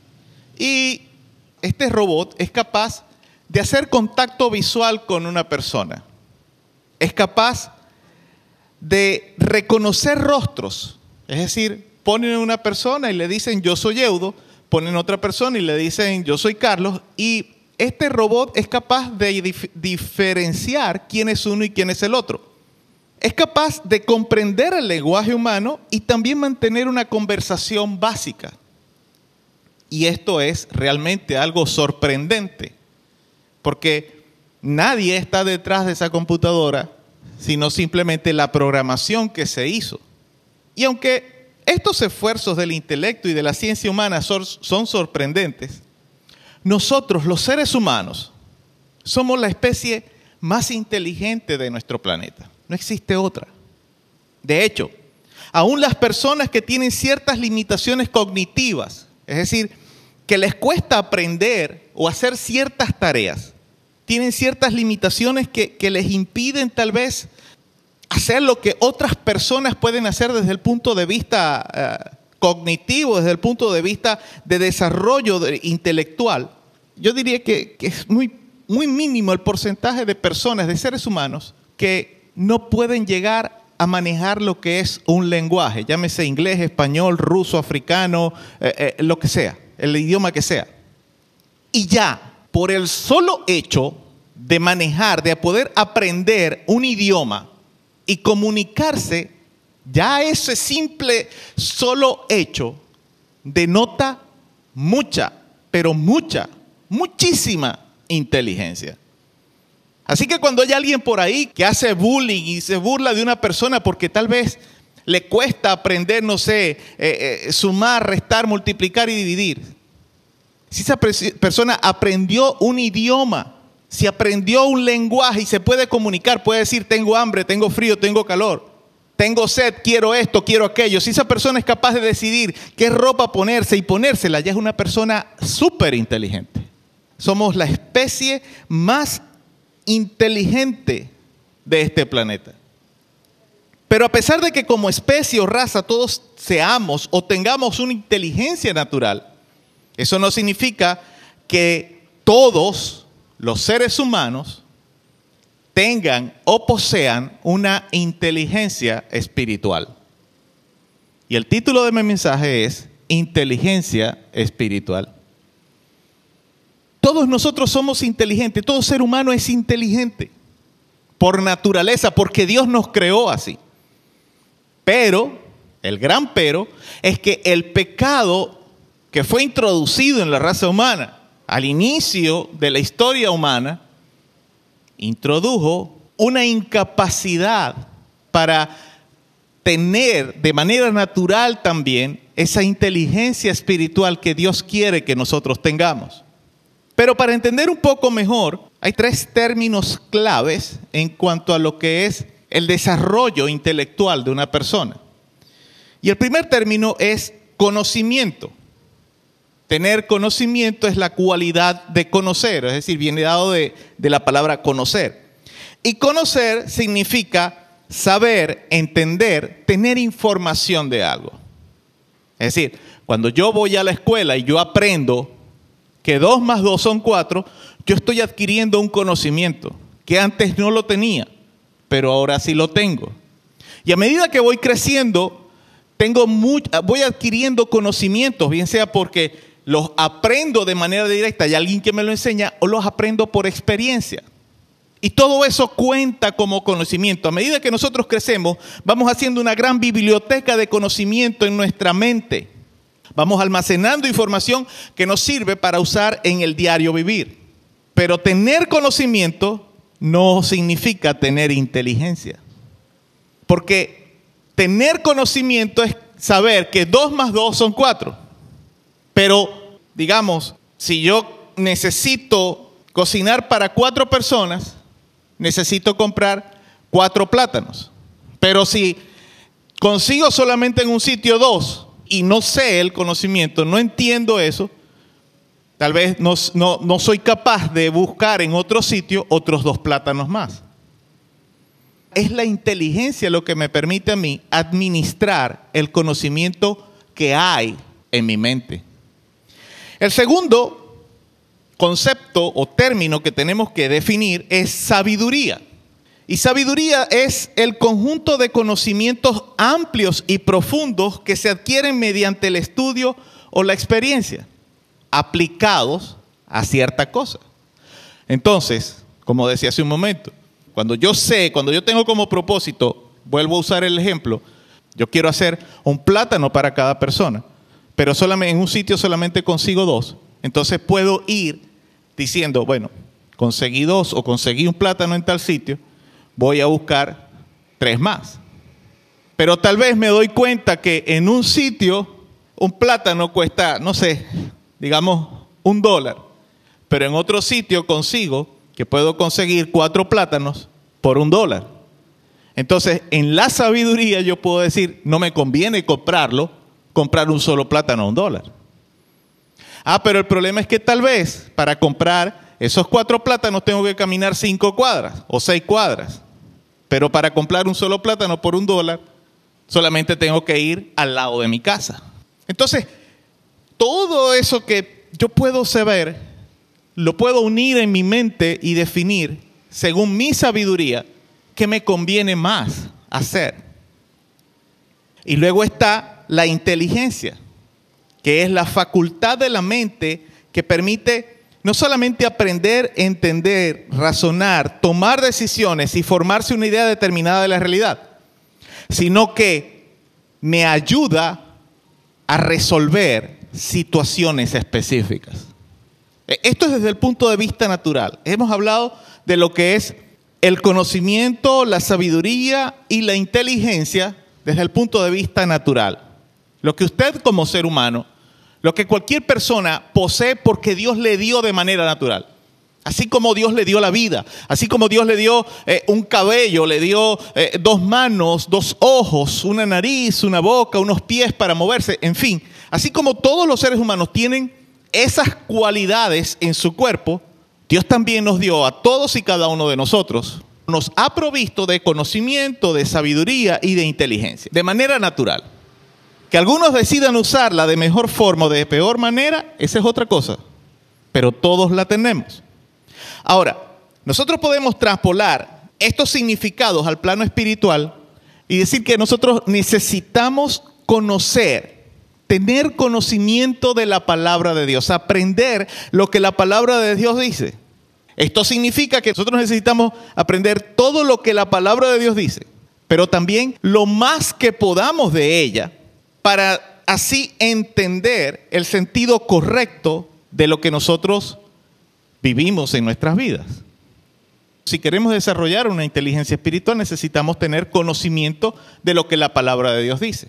Y este robot es capaz de hacer contacto visual con una persona. Es capaz de reconocer rostros. Es decir, ponen a una persona y le dicen yo soy Eudo, ponen a otra persona y le dicen yo soy Carlos, y este robot es capaz de dif- diferenciar quién es uno y quién es el otro. Es capaz de comprender el lenguaje humano y también mantener una conversación básica. Y esto es realmente algo sorprendente, porque nadie está detrás de esa computadora, sino simplemente la programación que se hizo. Y aunque estos esfuerzos del intelecto y de la ciencia humana son, son sorprendentes, nosotros, los seres humanos, somos la especie más inteligente de nuestro planeta. No existe otra. De hecho, aún las personas que tienen ciertas limitaciones cognitivas, es decir, que les cuesta aprender o hacer ciertas tareas, tienen ciertas limitaciones que, que les impiden tal vez hacer lo que otras personas pueden hacer desde el punto de vista uh, cognitivo, desde el punto de vista de desarrollo de, intelectual. Yo diría que, que es muy, muy mínimo el porcentaje de personas, de seres humanos, que no pueden llegar a manejar lo que es un lenguaje, llámese inglés, español, ruso, africano, eh, eh, lo que sea, el idioma que sea. Y ya, por el solo hecho de manejar, de poder aprender un idioma y comunicarse, ya ese simple solo hecho denota mucha, pero mucha, muchísima inteligencia. Así que cuando hay alguien por ahí que hace bullying y se burla de una persona porque tal vez le cuesta aprender, no sé, eh, eh, sumar, restar, multiplicar y dividir. Si esa persona aprendió un idioma, si aprendió un lenguaje y se puede comunicar, puede decir tengo hambre, tengo frío, tengo calor, tengo sed, quiero esto, quiero aquello. Si esa persona es capaz de decidir qué ropa ponerse y ponérsela, ya es una persona súper inteligente. Somos la especie más inteligente de este planeta. Pero a pesar de que como especie o raza todos seamos o tengamos una inteligencia natural, eso no significa que todos los seres humanos tengan o posean una inteligencia espiritual. Y el título de mi mensaje es Inteligencia Espiritual. Todos nosotros somos inteligentes, todo ser humano es inteligente por naturaleza, porque Dios nos creó así. Pero, el gran pero, es que el pecado que fue introducido en la raza humana al inicio de la historia humana, introdujo una incapacidad para tener de manera natural también esa inteligencia espiritual que Dios quiere que nosotros tengamos. Pero para entender un poco mejor, hay tres términos claves en cuanto a lo que es el desarrollo intelectual de una persona. Y el primer término es conocimiento. Tener conocimiento es la cualidad de conocer, es decir, viene dado de, de la palabra conocer. Y conocer significa saber, entender, tener información de algo. Es decir, cuando yo voy a la escuela y yo aprendo que dos más dos son cuatro, yo estoy adquiriendo un conocimiento que antes no lo tenía, pero ahora sí lo tengo. Y a medida que voy creciendo, tengo muy, voy adquiriendo conocimientos, bien sea porque los aprendo de manera directa y alguien que me lo enseña, o los aprendo por experiencia. Y todo eso cuenta como conocimiento. A medida que nosotros crecemos, vamos haciendo una gran biblioteca de conocimiento en nuestra mente. Vamos almacenando información que nos sirve para usar en el diario vivir. Pero tener conocimiento no significa tener inteligencia. Porque tener conocimiento es saber que dos más dos son cuatro. Pero, digamos, si yo necesito cocinar para cuatro personas, necesito comprar cuatro plátanos. Pero si consigo solamente en un sitio dos y no sé el conocimiento, no entiendo eso, tal vez no, no, no soy capaz de buscar en otro sitio otros dos plátanos más. Es la inteligencia lo que me permite a mí administrar el conocimiento que hay en mi mente. El segundo concepto o término que tenemos que definir es sabiduría. Y sabiduría es el conjunto de conocimientos amplios y profundos que se adquieren mediante el estudio o la experiencia, aplicados a cierta cosa. Entonces, como decía hace un momento, cuando yo sé, cuando yo tengo como propósito, vuelvo a usar el ejemplo, yo quiero hacer un plátano para cada persona, pero solamente en un sitio solamente consigo dos. Entonces puedo ir diciendo, bueno, conseguí dos o conseguí un plátano en tal sitio, voy a buscar tres más. Pero tal vez me doy cuenta que en un sitio un plátano cuesta, no sé, digamos un dólar. Pero en otro sitio consigo que puedo conseguir cuatro plátanos por un dólar. Entonces, en la sabiduría yo puedo decir, no me conviene comprarlo, comprar un solo plátano a un dólar. Ah, pero el problema es que tal vez para comprar esos cuatro plátanos tengo que caminar cinco cuadras o seis cuadras. Pero para comprar un solo plátano por un dólar, solamente tengo que ir al lado de mi casa. Entonces, todo eso que yo puedo saber, lo puedo unir en mi mente y definir, según mi sabiduría, qué me conviene más hacer. Y luego está la inteligencia, que es la facultad de la mente que permite no solamente aprender, entender, razonar, tomar decisiones y formarse una idea determinada de la realidad, sino que me ayuda a resolver situaciones específicas. Esto es desde el punto de vista natural. Hemos hablado de lo que es el conocimiento, la sabiduría y la inteligencia desde el punto de vista natural. Lo que usted como ser humano, lo que cualquier persona posee porque Dios le dio de manera natural. Así como Dios le dio la vida, así como Dios le dio eh, un cabello, le dio eh, dos manos, dos ojos, una nariz, una boca, unos pies para moverse, en fin. Así como todos los seres humanos tienen esas cualidades en su cuerpo, Dios también nos dio a todos y cada uno de nosotros, nos ha provisto de conocimiento, de sabiduría y de inteligencia, de manera natural. Que algunos decidan usarla de mejor forma o de peor manera, esa es otra cosa, pero todos la tenemos. Ahora, nosotros podemos traspolar estos significados al plano espiritual y decir que nosotros necesitamos conocer, tener conocimiento de la palabra de Dios, aprender lo que la palabra de Dios dice. Esto significa que nosotros necesitamos aprender todo lo que la palabra de Dios dice, pero también lo más que podamos de ella, para así entender el sentido correcto de lo que nosotros vivimos en nuestras vidas. Si queremos desarrollar una inteligencia espiritual, necesitamos tener conocimiento de lo que la palabra de Dios dice.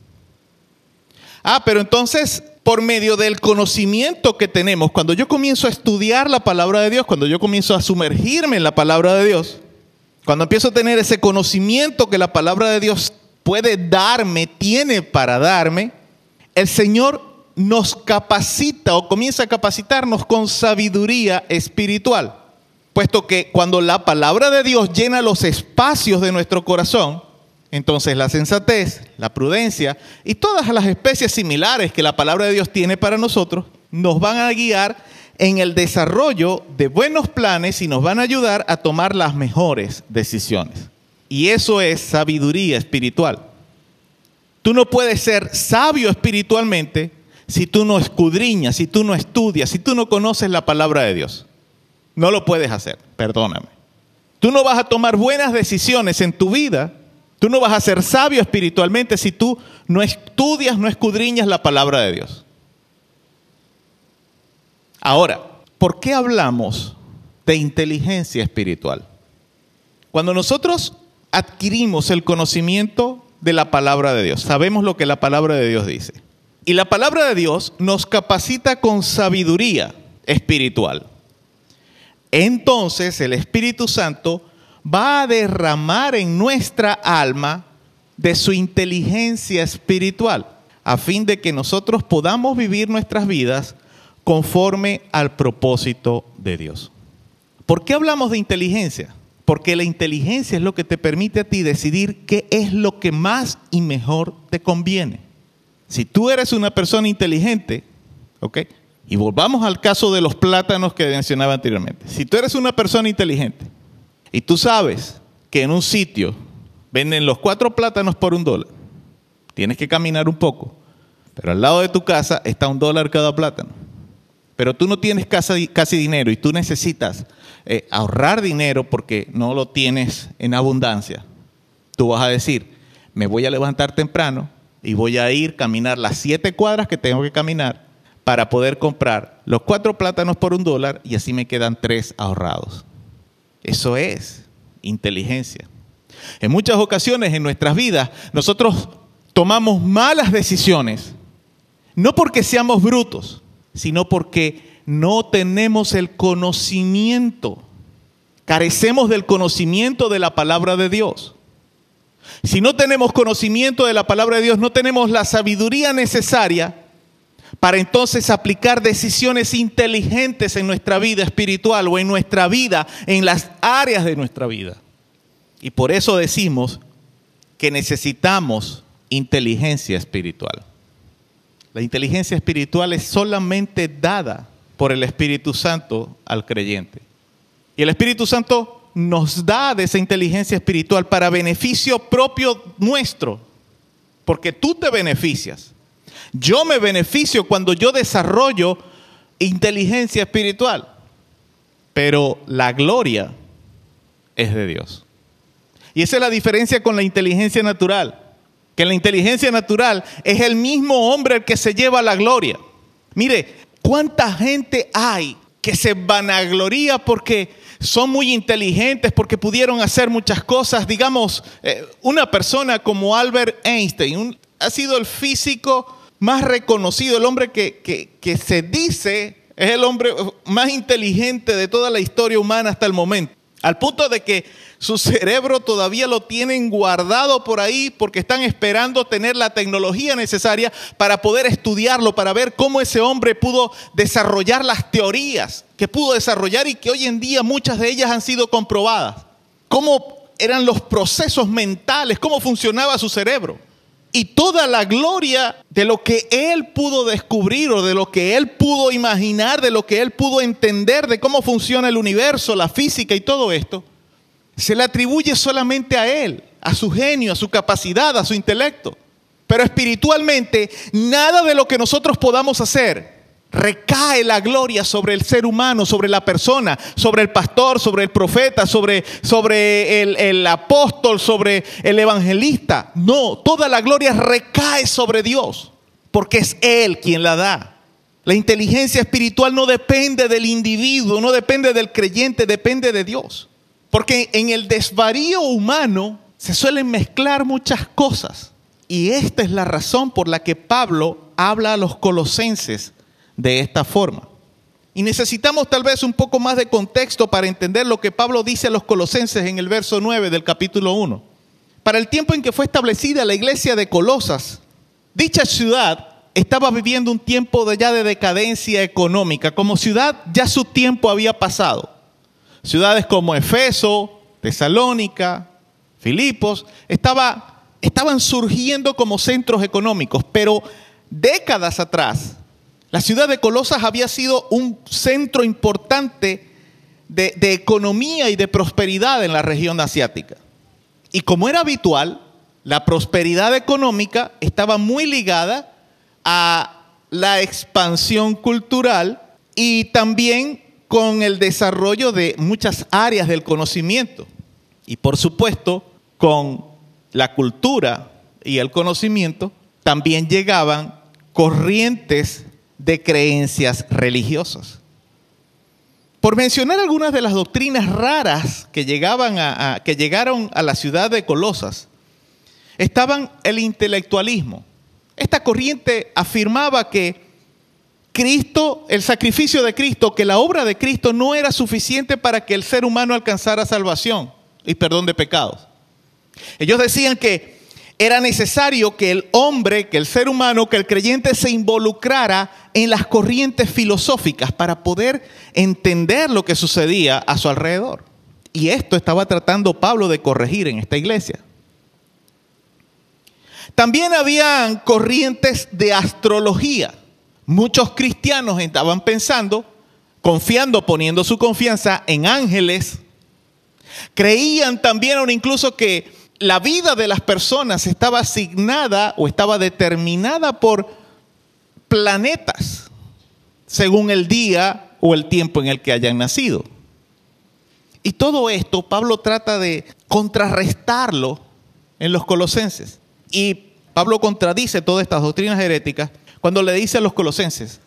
Ah, pero entonces, por medio del conocimiento que tenemos, cuando yo comienzo a estudiar la palabra de Dios, cuando yo comienzo a sumergirme en la palabra de Dios, cuando empiezo a tener ese conocimiento que la palabra de Dios puede darme, tiene para darme, el Señor nos capacita o comienza a capacitarnos con sabiduría espiritual. Puesto que cuando la palabra de Dios llena los espacios de nuestro corazón, entonces la sensatez, la prudencia y todas las especies similares que la palabra de Dios tiene para nosotros, nos van a guiar en el desarrollo de buenos planes y nos van a ayudar a tomar las mejores decisiones. Y eso es sabiduría espiritual. Tú no puedes ser sabio espiritualmente si tú no escudriñas, si tú no estudias, si tú no conoces la palabra de Dios. No lo puedes hacer, perdóname. Tú no vas a tomar buenas decisiones en tu vida, tú no vas a ser sabio espiritualmente si tú no estudias, no escudriñas la palabra de Dios. Ahora, ¿por qué hablamos de inteligencia espiritual? Cuando nosotros adquirimos el conocimiento de la palabra de Dios, sabemos lo que la palabra de Dios dice. Y la palabra de Dios nos capacita con sabiduría espiritual. Entonces el Espíritu Santo va a derramar en nuestra alma de su inteligencia espiritual, a fin de que nosotros podamos vivir nuestras vidas conforme al propósito de Dios. ¿Por qué hablamos de inteligencia? Porque la inteligencia es lo que te permite a ti decidir qué es lo que más y mejor te conviene. Si tú eres una persona inteligente, ¿ok? Y volvamos al caso de los plátanos que mencionaba anteriormente. Si tú eres una persona inteligente y tú sabes que en un sitio venden los cuatro plátanos por un dólar, tienes que caminar un poco, pero al lado de tu casa está un dólar cada plátano. Pero tú no tienes casi, casi dinero y tú necesitas eh, ahorrar dinero porque no lo tienes en abundancia. Tú vas a decir, me voy a levantar temprano y voy a ir a caminar las siete cuadras que tengo que caminar para poder comprar los cuatro plátanos por un dólar y así me quedan tres ahorrados. Eso es inteligencia. En muchas ocasiones en nuestras vidas nosotros tomamos malas decisiones, no porque seamos brutos, sino porque no tenemos el conocimiento. Carecemos del conocimiento de la palabra de Dios. Si no tenemos conocimiento de la palabra de Dios, no tenemos la sabiduría necesaria para entonces aplicar decisiones inteligentes en nuestra vida espiritual o en nuestra vida, en las áreas de nuestra vida. Y por eso decimos que necesitamos inteligencia espiritual. La inteligencia espiritual es solamente dada por el Espíritu Santo al creyente. Y el Espíritu Santo nos da de esa inteligencia espiritual para beneficio propio nuestro, porque tú te beneficias. Yo me beneficio cuando yo desarrollo inteligencia espiritual, pero la gloria es de Dios. Y esa es la diferencia con la inteligencia natural, que en la inteligencia natural es el mismo hombre el que se lleva la gloria. Mire, ¿cuánta gente hay que se vanagloria porque son muy inteligentes, porque pudieron hacer muchas cosas? Digamos, eh, una persona como Albert Einstein, un, ha sido el físico más reconocido, el hombre que, que, que se dice es el hombre más inteligente de toda la historia humana hasta el momento. Al punto de que su cerebro todavía lo tienen guardado por ahí porque están esperando tener la tecnología necesaria para poder estudiarlo, para ver cómo ese hombre pudo desarrollar las teorías que pudo desarrollar y que hoy en día muchas de ellas han sido comprobadas. Cómo eran los procesos mentales, cómo funcionaba su cerebro. Y toda la gloria de lo que él pudo descubrir o de lo que él pudo imaginar, de lo que él pudo entender de cómo funciona el universo, la física y todo esto, se le atribuye solamente a él, a su genio, a su capacidad, a su intelecto. Pero espiritualmente, nada de lo que nosotros podamos hacer recae la gloria sobre el ser humano, sobre la persona, sobre el pastor, sobre el profeta, sobre, sobre el, el apóstol, sobre el evangelista. No, toda la gloria recae sobre Dios, porque es Él quien la da. La inteligencia espiritual no depende del individuo, no depende del creyente, depende de Dios. Porque en el desvarío humano se suelen mezclar muchas cosas. Y esta es la razón por la que Pablo habla a los colosenses de esta forma. Y necesitamos tal vez un poco más de contexto para entender lo que Pablo dice a los colosenses en el verso nueve del capítulo uno. Para el tiempo en que fue establecida la iglesia de Colosas, dicha ciudad estaba viviendo un tiempo de ya de decadencia económica. Como ciudad ya su tiempo había pasado. Ciudades como Efeso, Tesalónica, Filipos, estaba, estaban surgiendo como centros económicos, pero décadas atrás, la ciudad de Colosas había sido un centro importante de, de economía y de prosperidad en la región asiática. Y como era habitual, la prosperidad económica estaba muy ligada a la expansión cultural y también con el desarrollo de muchas áreas del conocimiento. Y por supuesto, con la cultura y el conocimiento, también llegaban corrientes de creencias religiosas. Por mencionar algunas de las doctrinas raras que, llegaban a, a, que llegaron a la ciudad de Colosas, estaban el intelectualismo. Esta corriente afirmaba que Cristo, el sacrificio de Cristo, que la obra de Cristo no era suficiente para que el ser humano alcanzara salvación y perdón de pecados. Ellos decían que era necesario que el hombre, que el ser humano, que el creyente se involucrara en las corrientes filosóficas para poder entender lo que sucedía a su alrededor. Y esto estaba tratando Pablo de corregir en esta iglesia. También habían corrientes de astrología. Muchos cristianos estaban pensando, confiando, poniendo su confianza en ángeles. Creían también o incluso que la vida de las personas estaba asignada o estaba determinada por planetas, según el día o el tiempo en el que hayan nacido. Y todo esto Pablo trata de contrarrestarlo en los colosenses. Y Pablo contradice todas estas doctrinas heréticas cuando le dice a los colosenses: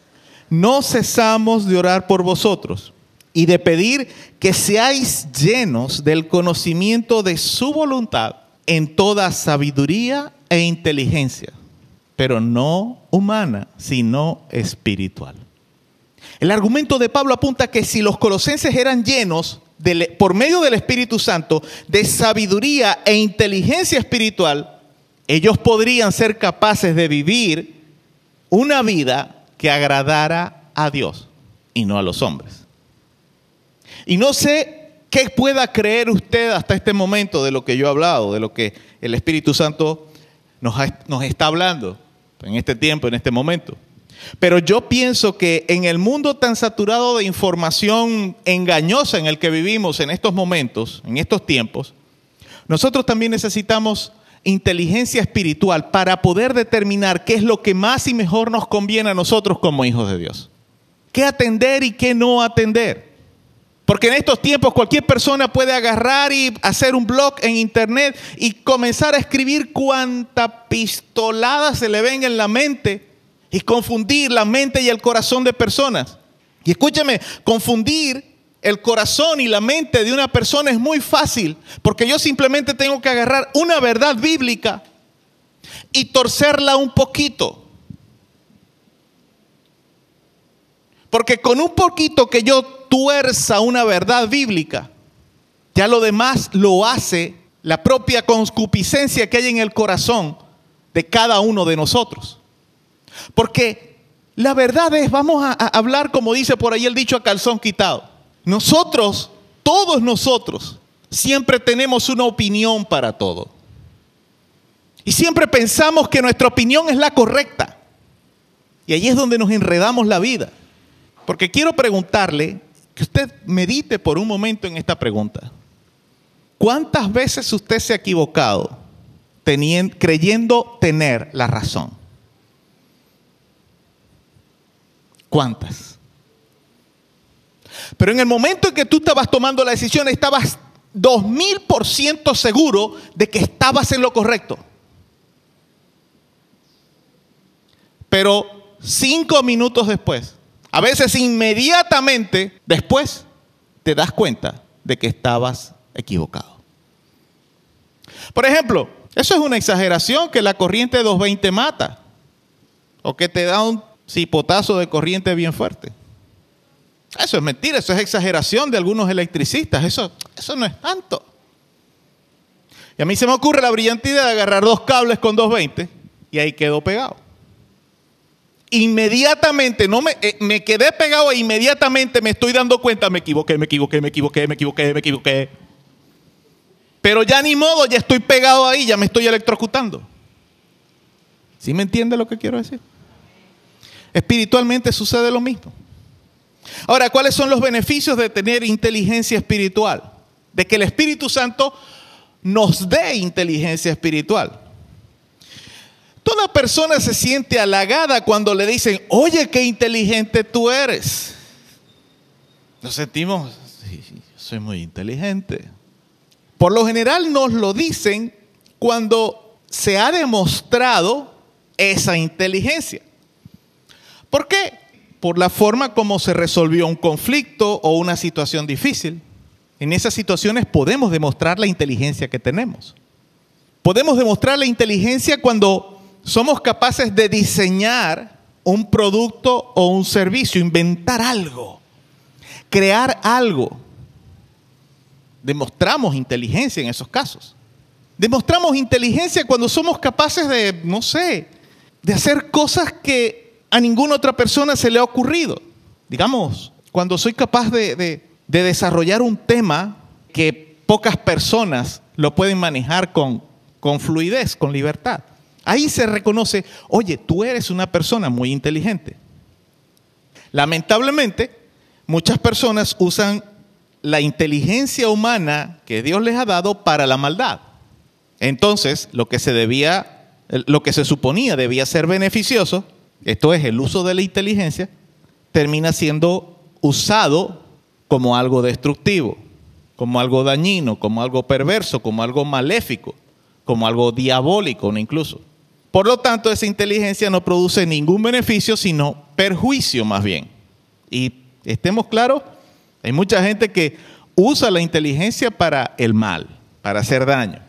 no cesamos de orar por vosotros y de pedir que seáis llenos del conocimiento de su voluntad en toda sabiduría e inteligencia, pero no humana, sino espiritual. El argumento de Pablo apunta que si los colosenses eran llenos de, por medio del Espíritu Santo de sabiduría e inteligencia espiritual, ellos podrían ser capaces de vivir una vida que agradara a Dios y no a los hombres. Y no sé qué pueda creer usted hasta este momento de lo que yo he hablado, de lo que el Espíritu Santo nos, ha, nos está hablando en este tiempo, en este momento. Pero yo pienso que en el mundo tan saturado de información engañosa en el que vivimos en estos momentos, en estos tiempos, nosotros también necesitamos inteligencia espiritual para poder determinar qué es lo que más y mejor nos conviene a nosotros como hijos de Dios. ¿Qué atender y qué no atender? Porque en estos tiempos cualquier persona puede agarrar y hacer un blog en internet y comenzar a escribir cuanta pistolada se le venga en la mente y confundir la mente y el corazón de personas. Y escúcheme, confundir el corazón y la mente de una persona es muy fácil, porque yo simplemente tengo que agarrar una verdad bíblica y torcerla un poquito. Porque con un poquito que yo tuerza una verdad bíblica, ya lo demás lo hace la propia concupiscencia que hay en el corazón de cada uno de nosotros. Porque la verdad es, vamos a, a hablar como dice por ahí el dicho a calzón quitado. Nosotros, todos nosotros, siempre tenemos una opinión para todo. Y siempre pensamos que nuestra opinión es la correcta. Y ahí es donde nos enredamos la vida. Porque quiero preguntarle, que usted medite por un momento en esta pregunta. ¿Cuántas veces usted se ha equivocado teniendo, creyendo tener la razón? ¿Cuántas? Pero en el momento en que tú estabas tomando la decisión, estabas dos mil por ciento seguro de que estabas en lo correcto. Pero cinco minutos después, a veces inmediatamente después, te das cuenta de que estabas equivocado. Por ejemplo, eso es una exageración, que la corriente de doscientos veinte mata, o que te da un cipotazo de corriente bien fuerte. Eso es mentira, eso es exageración de algunos electricistas, eso, eso no es tanto. Y a mí se me ocurre la brillante idea de agarrar dos cables con doscientos veinte y ahí quedó pegado. Inmediatamente, no me, eh, me quedé pegado e inmediatamente me estoy dando cuenta, me equivoqué, me equivoqué, me equivoqué, me equivoqué, me equivoqué. Pero ya ni modo, ya estoy pegado ahí, ya me estoy electrocutando. ¿Sí me entiende lo que quiero decir? Espiritualmente sucede lo mismo. Ahora, ¿cuáles son los beneficios de tener inteligencia espiritual? De que el Espíritu Santo nos dé inteligencia espiritual. Toda persona se siente halagada cuando le dicen, oye, qué inteligente tú eres. Nos sentimos, sí, soy muy inteligente. Por lo general nos lo dicen cuando se ha demostrado esa inteligencia. ¿Por qué? Por la forma como se resolvió un conflicto o una situación difícil. En esas situaciones podemos demostrar la inteligencia que tenemos. Podemos demostrar la inteligencia cuando somos capaces de diseñar un producto o un servicio, inventar algo, crear algo. Demostramos inteligencia en esos casos. Demostramos inteligencia cuando somos capaces de, no sé, de hacer cosas que a ninguna otra persona se le ha ocurrido. Digamos, cuando soy capaz de, de, de desarrollar un tema que pocas personas lo pueden manejar con, con fluidez, con libertad. Ahí se reconoce, oye, tú eres una persona muy inteligente. Lamentablemente, muchas personas usan la inteligencia humana que Dios les ha dado para la maldad. Entonces, lo que se debía, lo que se suponía debía ser beneficioso, esto es el uso de la inteligencia, termina siendo usado como algo destructivo, como algo dañino, como algo perverso, como algo maléfico, como algo diabólico, ¿no? Incluso. Por lo tanto, esa inteligencia no produce ningún beneficio, sino perjuicio más bien. Y estemos claros, hay mucha gente que usa la inteligencia para el mal, para hacer daño.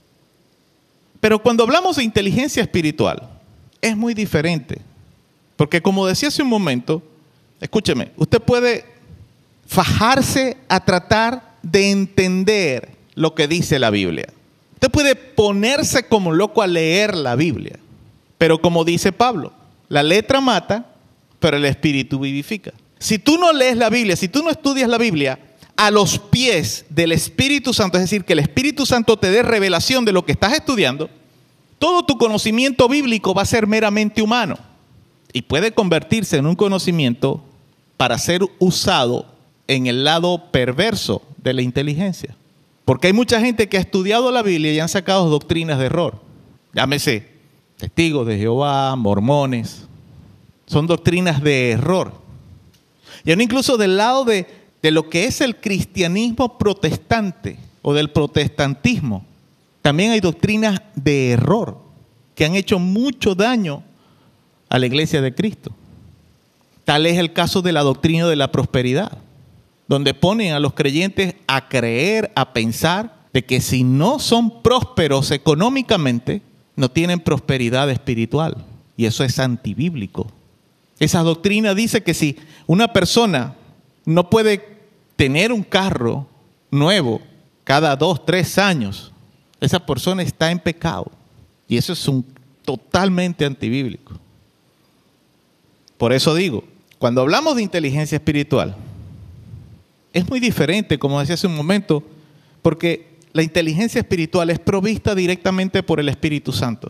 Pero cuando hablamos de inteligencia espiritual, es muy diferente. Porque como decía hace un momento, escúcheme, usted puede fajarse a tratar de entender lo que dice la Biblia. Usted puede ponerse como loco a leer la Biblia. Pero como dice Pablo, la letra mata, pero el espíritu vivifica. Si tú no lees la Biblia, si tú no estudias la Biblia a los pies del Espíritu Santo, es decir, que el Espíritu Santo te dé revelación de lo que estás estudiando, todo tu conocimiento bíblico va a ser meramente humano y puede convertirse en un conocimiento para ser usado en el lado perverso de la inteligencia. Porque hay mucha gente que ha estudiado la Biblia y han sacado doctrinas de error. Llámese testigos de Jehová, mormones. Son doctrinas de error. Y aún incluso del lado de, de lo que es el cristianismo protestante o del protestantismo, también hay doctrinas de error que han hecho mucho daño a la iglesia de Cristo. Tal es el caso de la doctrina de la prosperidad, donde ponen a los creyentes a creer, a pensar de que si no son prósperos económicamente, no tienen prosperidad espiritual. Y eso es antibíblico. Esa doctrina dice que si una persona no puede tener un carro nuevo cada dos, tres años, esa persona está en pecado. Y eso es un totalmente antibíblico. Por eso digo, cuando hablamos de inteligencia espiritual, es muy diferente, como decía hace un momento, porque la inteligencia espiritual es provista directamente por el Espíritu Santo.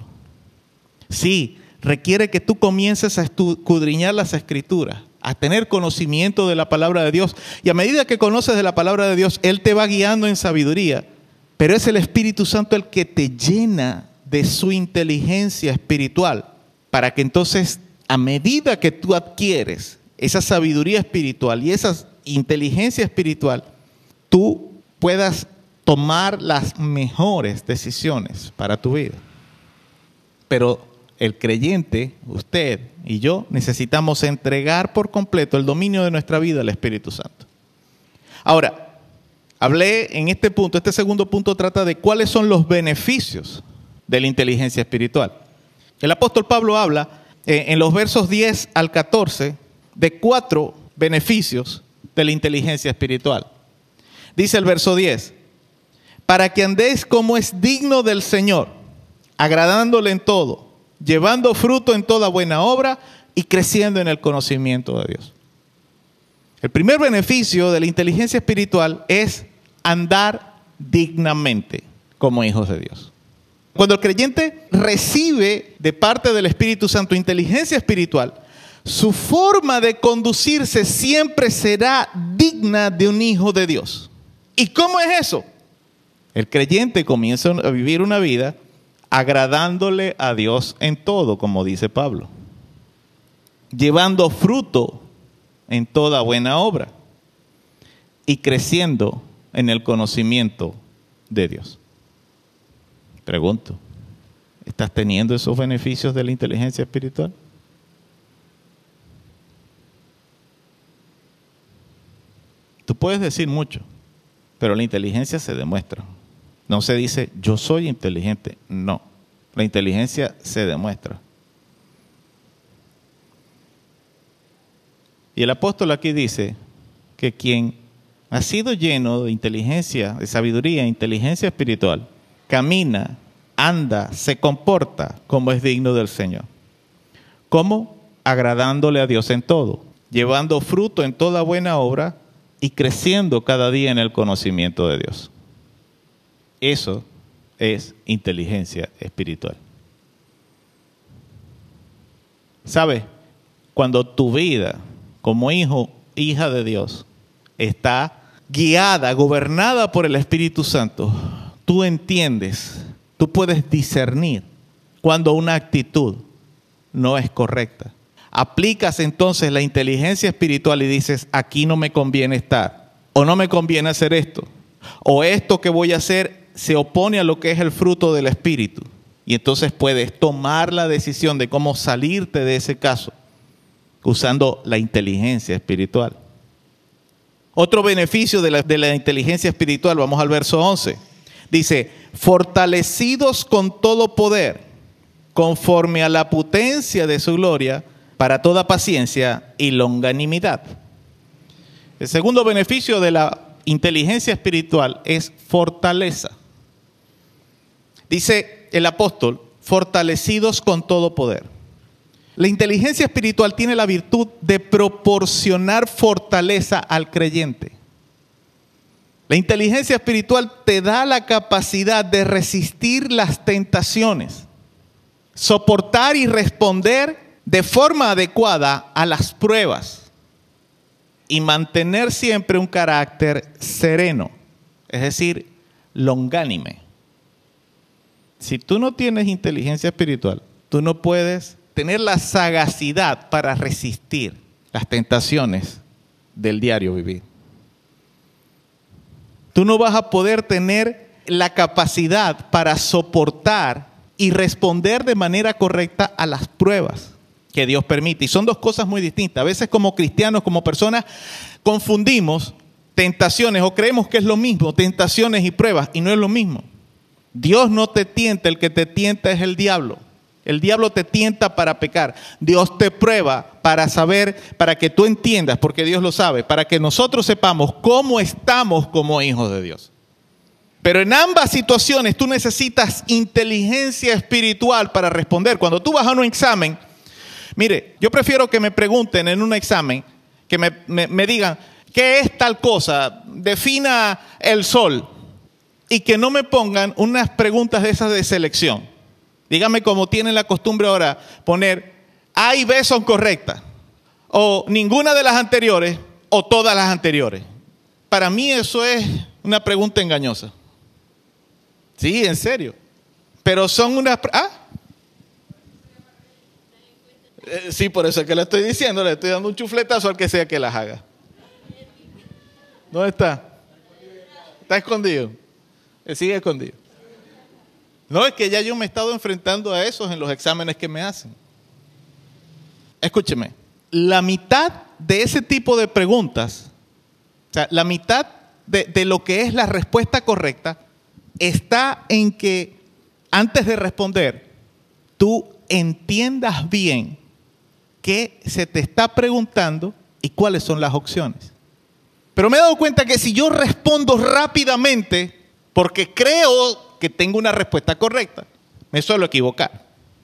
Sí, requiere que tú comiences a escudriñar las Escrituras, a tener conocimiento de la palabra de Dios. Y a medida que conoces de la palabra de Dios, Él te va guiando en sabiduría. Pero es el Espíritu Santo el que te llena de su inteligencia espiritual, para que entonces, a medida que tú adquieres esa sabiduría espiritual y esa inteligencia espiritual, tú puedas tomar las mejores decisiones para tu vida. Pero el creyente, usted y yo, necesitamos entregar por completo el dominio de nuestra vida al Espíritu Santo. Ahora, hablé en este punto, este segundo punto trata de cuáles son los beneficios de la inteligencia espiritual. El apóstol Pablo habla eh, en los versos diez al catorce de cuatro beneficios de la inteligencia espiritual. Dice el verso diez, para que andéis como es digno del Señor, agradándole en todo, llevando fruto en toda buena obra y creciendo en el conocimiento de Dios. El primer beneficio de la inteligencia espiritual es andar dignamente como hijos de Dios. Cuando el creyente recibe de parte del Espíritu Santo inteligencia espiritual, su forma de conducirse siempre será digna de un hijo de Dios. ¿Y cómo es eso? El creyente comienza a vivir una vida agradándole a Dios en todo, como dice Pablo, llevando fruto en toda buena obra y creciendo en el conocimiento de Dios. Pregunto, ¿estás teniendo esos beneficios de la inteligencia espiritual? Tú puedes decir mucho, pero la inteligencia se demuestra. No se dice, yo soy inteligente. No, la inteligencia se demuestra. Y el apóstol aquí dice que quien ha sido lleno de inteligencia, de sabiduría e inteligencia espiritual, camina, anda, se comporta como es digno del Señor. ¿Cómo? Agradándole a Dios en todo, llevando fruto en toda buena obra y creciendo cada día en el conocimiento de Dios. Eso es inteligencia espiritual. ¿Sabes? Cuando tu vida como hijo, hija de Dios, está guiada, gobernada por el Espíritu Santo, tú entiendes, tú puedes discernir cuando una actitud no es correcta. Aplicas entonces la inteligencia espiritual y dices, aquí no me conviene estar, o no me conviene hacer esto, o esto que voy a hacer se opone a lo que es el fruto del Espíritu. y entonces puedes tomar la decisión de cómo salirte de ese caso usando la inteligencia espiritual. Otro beneficio de la, de la inteligencia espiritual, vamos al verso once. Dice, fortalecidos con todo poder, conforme a la potencia de su gloria, para toda paciencia y longanimidad. El segundo beneficio de la inteligencia espiritual es fortaleza. Dice el apóstol, fortalecidos con todo poder. La inteligencia espiritual tiene la virtud de proporcionar fortaleza al creyente. La inteligencia espiritual te da la capacidad de resistir las tentaciones, soportar y responder de forma adecuada a las pruebas y mantener siempre un carácter sereno, es decir, longánime. Si tú no tienes inteligencia espiritual, tú no puedes tener la sagacidad para resistir las tentaciones del diario vivir. Tú no vas a poder tener la capacidad para soportar y responder de manera correcta a las pruebas que Dios permite. Y son dos cosas muy distintas. A veces como cristianos, como personas, confundimos tentaciones o creemos que es lo mismo, tentaciones y pruebas, y no es lo mismo. Dios no te tienta, el que te tienta es el diablo. El diablo te tienta para pecar. Dios te prueba para saber, para que tú entiendas, porque Dios lo sabe, para que nosotros sepamos cómo estamos como hijos de Dios. Pero en ambas situaciones tú necesitas inteligencia espiritual para responder. Cuando tú vas a un examen, mire, yo prefiero que me pregunten en un examen, que me, me, me digan, ¿qué es tal cosa? Defina el sol. Y que no me pongan unas preguntas de esas de selección. Dígame, como tienen la costumbre ahora, poner A y B son correctas, o ninguna de las anteriores, o todas las anteriores. Para mí eso es una pregunta engañosa. Sí, en serio. Pero son unas... ¿Ah? Eh, sí, por eso es que le estoy diciendo, le estoy dando un chufletazo al que sea que las haga. ¿Dónde está? Está escondido. Él sigue escondido. No, es que ya yo me he estado enfrentando a esos en los exámenes que me hacen. Escúcheme, la mitad de ese tipo de preguntas, o sea, la mitad de, de lo que es la respuesta correcta, está en que antes de responder, tú entiendas bien qué se te está preguntando y cuáles son las opciones. Pero me he dado cuenta que si yo respondo rápidamente, porque creo que tengo una respuesta correcta, me suelo equivocar.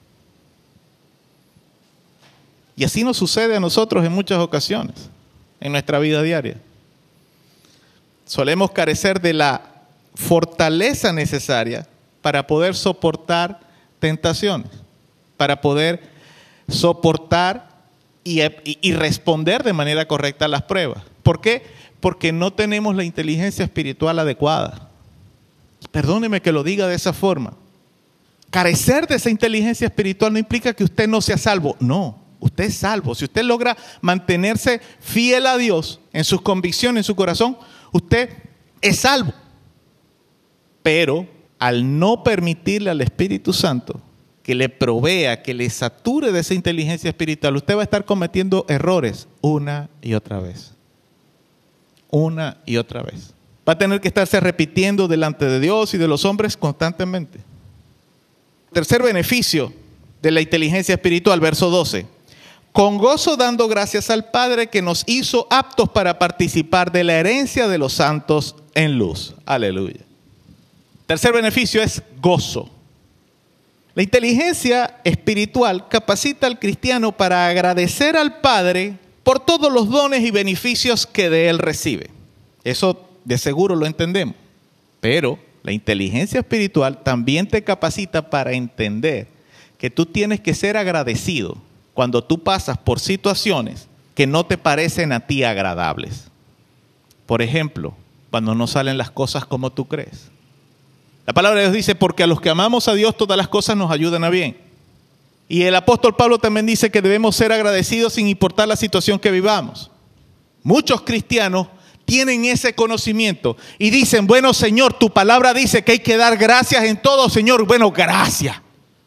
Y así nos sucede a nosotros en muchas ocasiones, en nuestra vida diaria. Solemos carecer de la fortaleza necesaria para poder soportar tentaciones, para poder soportar y, y, y responder de manera correcta a las pruebas. ¿Por qué? Porque no tenemos la inteligencia espiritual adecuada. Perdóneme que lo diga de esa forma. Carecer de esa inteligencia espiritual no implica que usted no sea salvo. No, usted es salvo. Si usted logra mantenerse fiel a Dios en sus convicciones, en su corazón, usted es salvo. Pero al no permitirle al Espíritu Santo que le provea, que le sature de esa inteligencia espiritual, usted va a estar cometiendo errores una y otra vez. Una y otra vez. Va a tener que estarse repitiendo delante de Dios y de los hombres constantemente. Tercer beneficio de la inteligencia espiritual, verso doce. Con gozo dando gracias al Padre que nos hizo aptos para participar de la herencia de los santos en luz. Aleluya. Tercer beneficio es gozo. La inteligencia espiritual capacita al cristiano para agradecer al Padre por todos los dones y beneficios que de Él recibe. Eso de seguro lo entendemos. Pero la inteligencia espiritual también te capacita para entender que tú tienes que ser agradecido cuando tú pasas por situaciones que no te parecen a ti agradables. Por ejemplo, cuando no salen las cosas como tú crees. La palabra de Dios dice, porque a los que amamos a Dios todas las cosas nos ayudan a bien. Y el apóstol Pablo también dice que debemos ser agradecidos sin importar la situación que vivamos. Muchos cristianos tienen ese conocimiento y dicen, bueno, Señor, tu palabra dice que hay que dar gracias en todo, Señor. Bueno, gracias.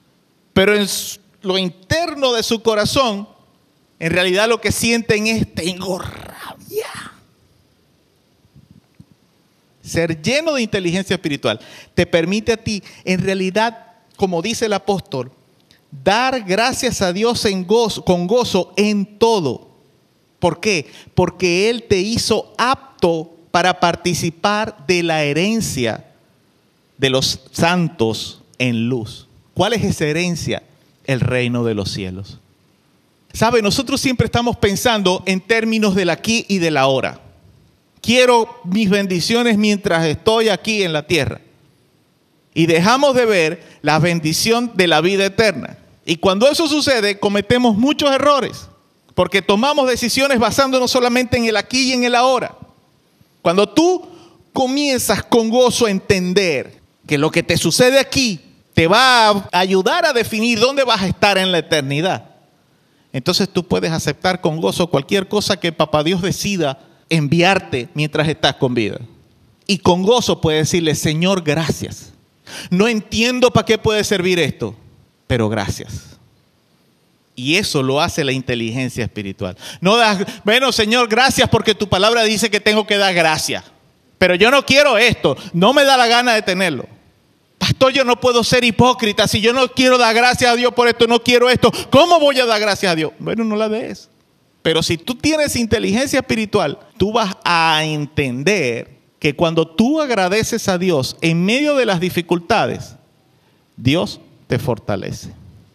pero en lo interno de su corazón, en realidad lo que sienten es: tengo rabia. Ser lleno de inteligencia espiritual te permite a ti, en realidad, como dice el apóstol, dar gracias a Dios en gozo, con gozo en todo. ¿Por qué? Porque Él te hizo apto para participar de la herencia de los santos en luz. ¿Cuál es esa herencia? El reino de los cielos. ¿Sabe? Nosotros siempre estamos pensando en términos del aquí y del ahora. Quiero mis bendiciones mientras estoy aquí en la tierra. Y dejamos de ver la bendición de la vida eterna. Y cuando eso sucede, cometemos muchos errores. Porque tomamos decisiones basándonos solamente en el aquí y en el ahora. Cuando tú comienzas con gozo a entender que lo que te sucede aquí te va a ayudar a definir dónde vas a estar en la eternidad, entonces tú puedes aceptar con gozo cualquier cosa que Papá Dios decida enviarte mientras estás con vida. Y con gozo puedes decirle: Señor, gracias. No entiendo para qué puede servir esto, pero gracias. Y eso lo hace la inteligencia espiritual. No das, bueno, Señor, gracias porque tu palabra dice que tengo que dar gracias. Pero yo no quiero esto, no me da la gana de tenerlo. Pastor, yo no puedo ser hipócrita. Si yo no quiero dar gracias a Dios por esto, no quiero esto, ¿cómo voy a dar gracias a Dios? Bueno, no la des. Pero si tú tienes inteligencia espiritual, tú vas a entender que cuando tú agradeces a Dios en medio de las dificultades, Dios te fortalece.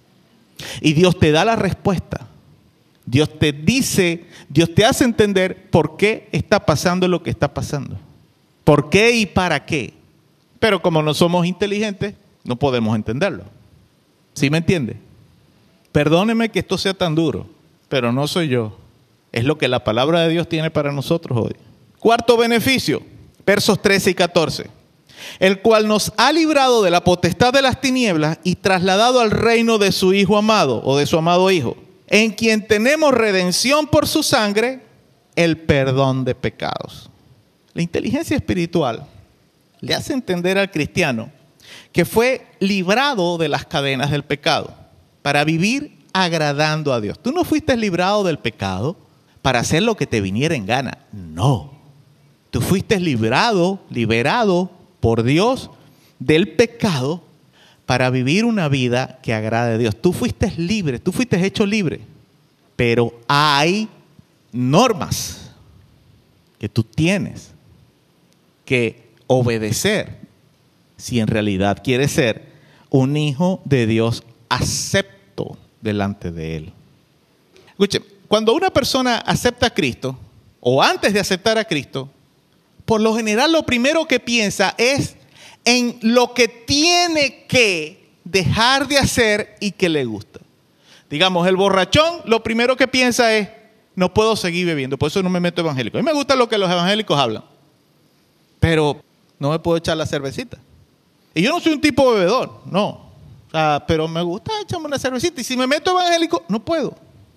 Y Dios te da la respuesta. Dios te dice, Dios te hace entender por qué está pasando lo que está pasando. ¿Por qué y para qué? Pero como no somos inteligentes, no podemos entenderlo. ¿Sí me entiende? Perdóneme que esto sea tan duro, pero no soy yo. Es lo que la palabra de Dios tiene para nosotros hoy. Cuarto beneficio, versos trece y catorce. El cual nos ha librado de la potestad de las tinieblas y trasladado al reino de su Hijo amado, o de su amado Hijo, en quien tenemos redención por su sangre, el perdón de pecados. La inteligencia espiritual le hace entender al cristiano que fue librado de las cadenas del pecado para vivir agradando a Dios. Tú no fuiste librado del pecado para hacer lo que te viniera en gana. No. Tú fuiste librado, liberado por Dios del pecado para vivir una vida que agrade a Dios. Tú fuiste libre, tú fuiste hecho libre. Pero hay normas que tú tienes que obedecer si en realidad quieres ser un hijo de Dios acepto delante de Él. Escuche, cuando una persona acepta a Cristo, o antes de aceptar a Cristo, por lo general lo primero que piensa es en lo que tiene que dejar de hacer y que le gusta. Digamos, el borrachón lo primero que piensa es: no puedo seguir bebiendo, por eso no me meto evangélico. A mí me gusta lo que los evangélicos hablan, pero no me puedo echar la cervecita. Y yo no soy un tipo bebedor, no. O sea, pero me gusta echarme una cervecita. Y si me meto evangélico, no puedo.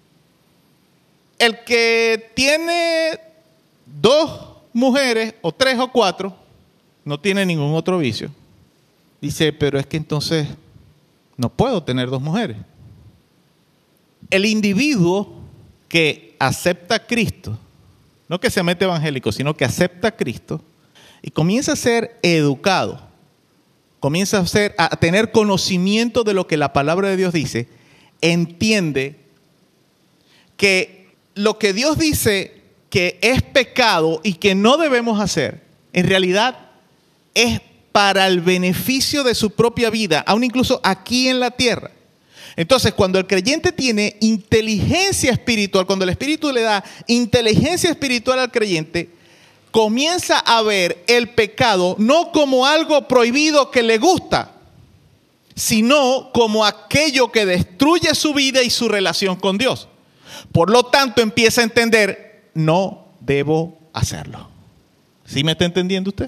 El que tiene dos mujeres, o tres o cuatro, no tiene ningún otro vicio. Dice: pero es que entonces no puedo tener dos mujeres. El individuo que acepta a Cristo, no que se mete evangélico, sino que acepta a Cristo y comienza a ser educado, comienza a, ser, a tener conocimiento de lo que la palabra de Dios dice, entiende que lo que Dios dice que es pecado y que no debemos hacer, en realidad es para el beneficio de su propia vida, aún incluso aquí en la tierra. Entonces, cuando el creyente tiene inteligencia espiritual, cuando el Espíritu le da inteligencia espiritual al creyente, comienza a ver el pecado no como algo prohibido que le gusta, sino como aquello que destruye su vida y su relación con Dios. Por lo tanto, empieza a entender: no debo hacerlo. ¿Sí me está entendiendo usted?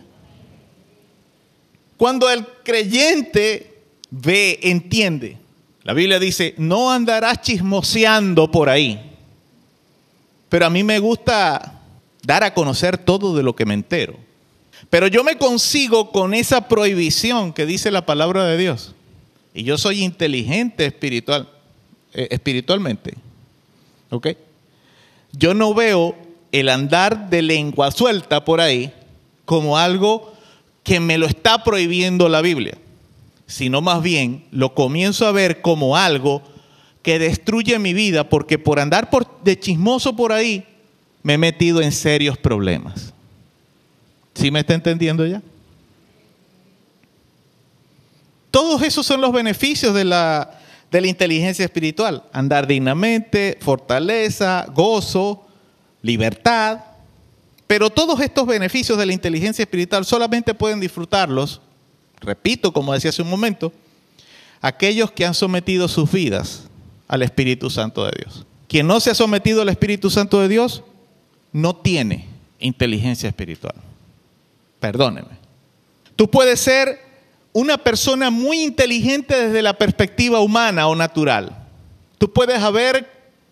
Cuando el creyente ve, entiende, la Biblia dice: no andarás chismoseando por ahí. Pero a mí me gusta dar a conocer todo de lo que me entero. Pero yo me consigo con esa prohibición que dice la palabra de Dios. y yo soy inteligente espiritual, eh, espiritualmente, ¿ok? Yo no veo el andar de lengua suelta por ahí como algo que me lo está prohibiendo la Biblia, sino más bien lo comienzo a ver como algo que destruye mi vida, porque por andar por, de chismoso por ahí me he metido en serios problemas. ¿Sí me está entendiendo ya? Todos esos son los beneficios de la, de la inteligencia espiritual. Andar dignamente, fortaleza, gozo, libertad. Pero todos estos beneficios de la inteligencia espiritual solamente pueden disfrutarlos, repito, como decía hace un momento, aquellos que han sometido sus vidas al Espíritu Santo de Dios. Quien no se ha sometido al Espíritu Santo de Dios no tiene inteligencia espiritual. Perdóneme. Tú puedes ser una persona muy inteligente desde la perspectiva humana o natural. Tú puedes haber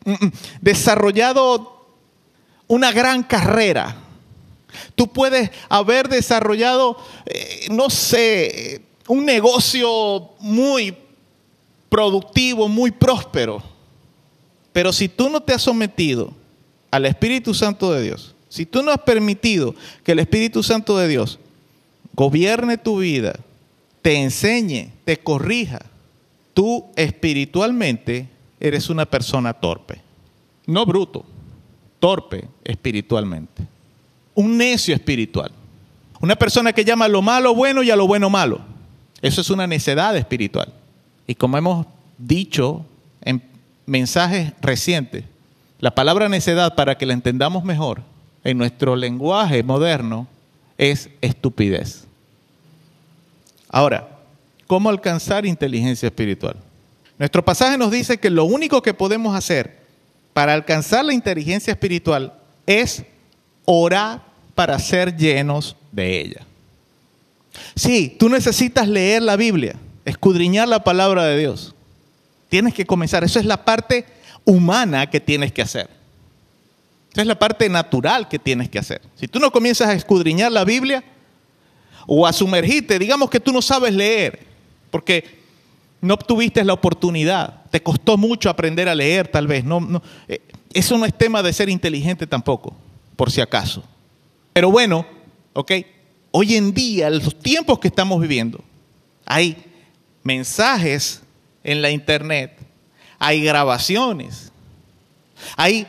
desarrollado una gran carrera. Tú puedes haber desarrollado, eh, no sé, un negocio muy productivo, muy próspero. Pero si tú no te has sometido al Espíritu Santo de Dios, si tú no has permitido que el Espíritu Santo de Dios gobierne tu vida, te enseñe, te corrija, tú espiritualmente eres una persona torpe. No bruto, torpe espiritualmente. Un necio espiritual. Una persona que llama a lo malo bueno y a lo bueno malo. Eso es una necedad espiritual. Y como hemos dicho en mensajes recientes, la palabra necedad, para que la entendamos mejor, en nuestro lenguaje moderno, es estupidez. Ahora, ¿cómo alcanzar inteligencia espiritual? Nuestro pasaje nos dice que lo único que podemos hacer para alcanzar la inteligencia espiritual es orar para ser llenos de ella. Sí, tú necesitas leer la Biblia, escudriñar la palabra de Dios. Tienes que comenzar. Eso es la parte humana que tienes que hacer. Esa es la parte natural que tienes que hacer. Si tú no comienzas a escudriñar la Biblia o a sumergirte, digamos que tú no sabes leer, porque no obtuviste la oportunidad, te costó mucho aprender a leer tal vez. No, no, eso no es tema de ser inteligente tampoco, por si acaso. Pero bueno, ok, hoy en día, en los tiempos que estamos viviendo, hay mensajes en la internet, hay grabaciones, hay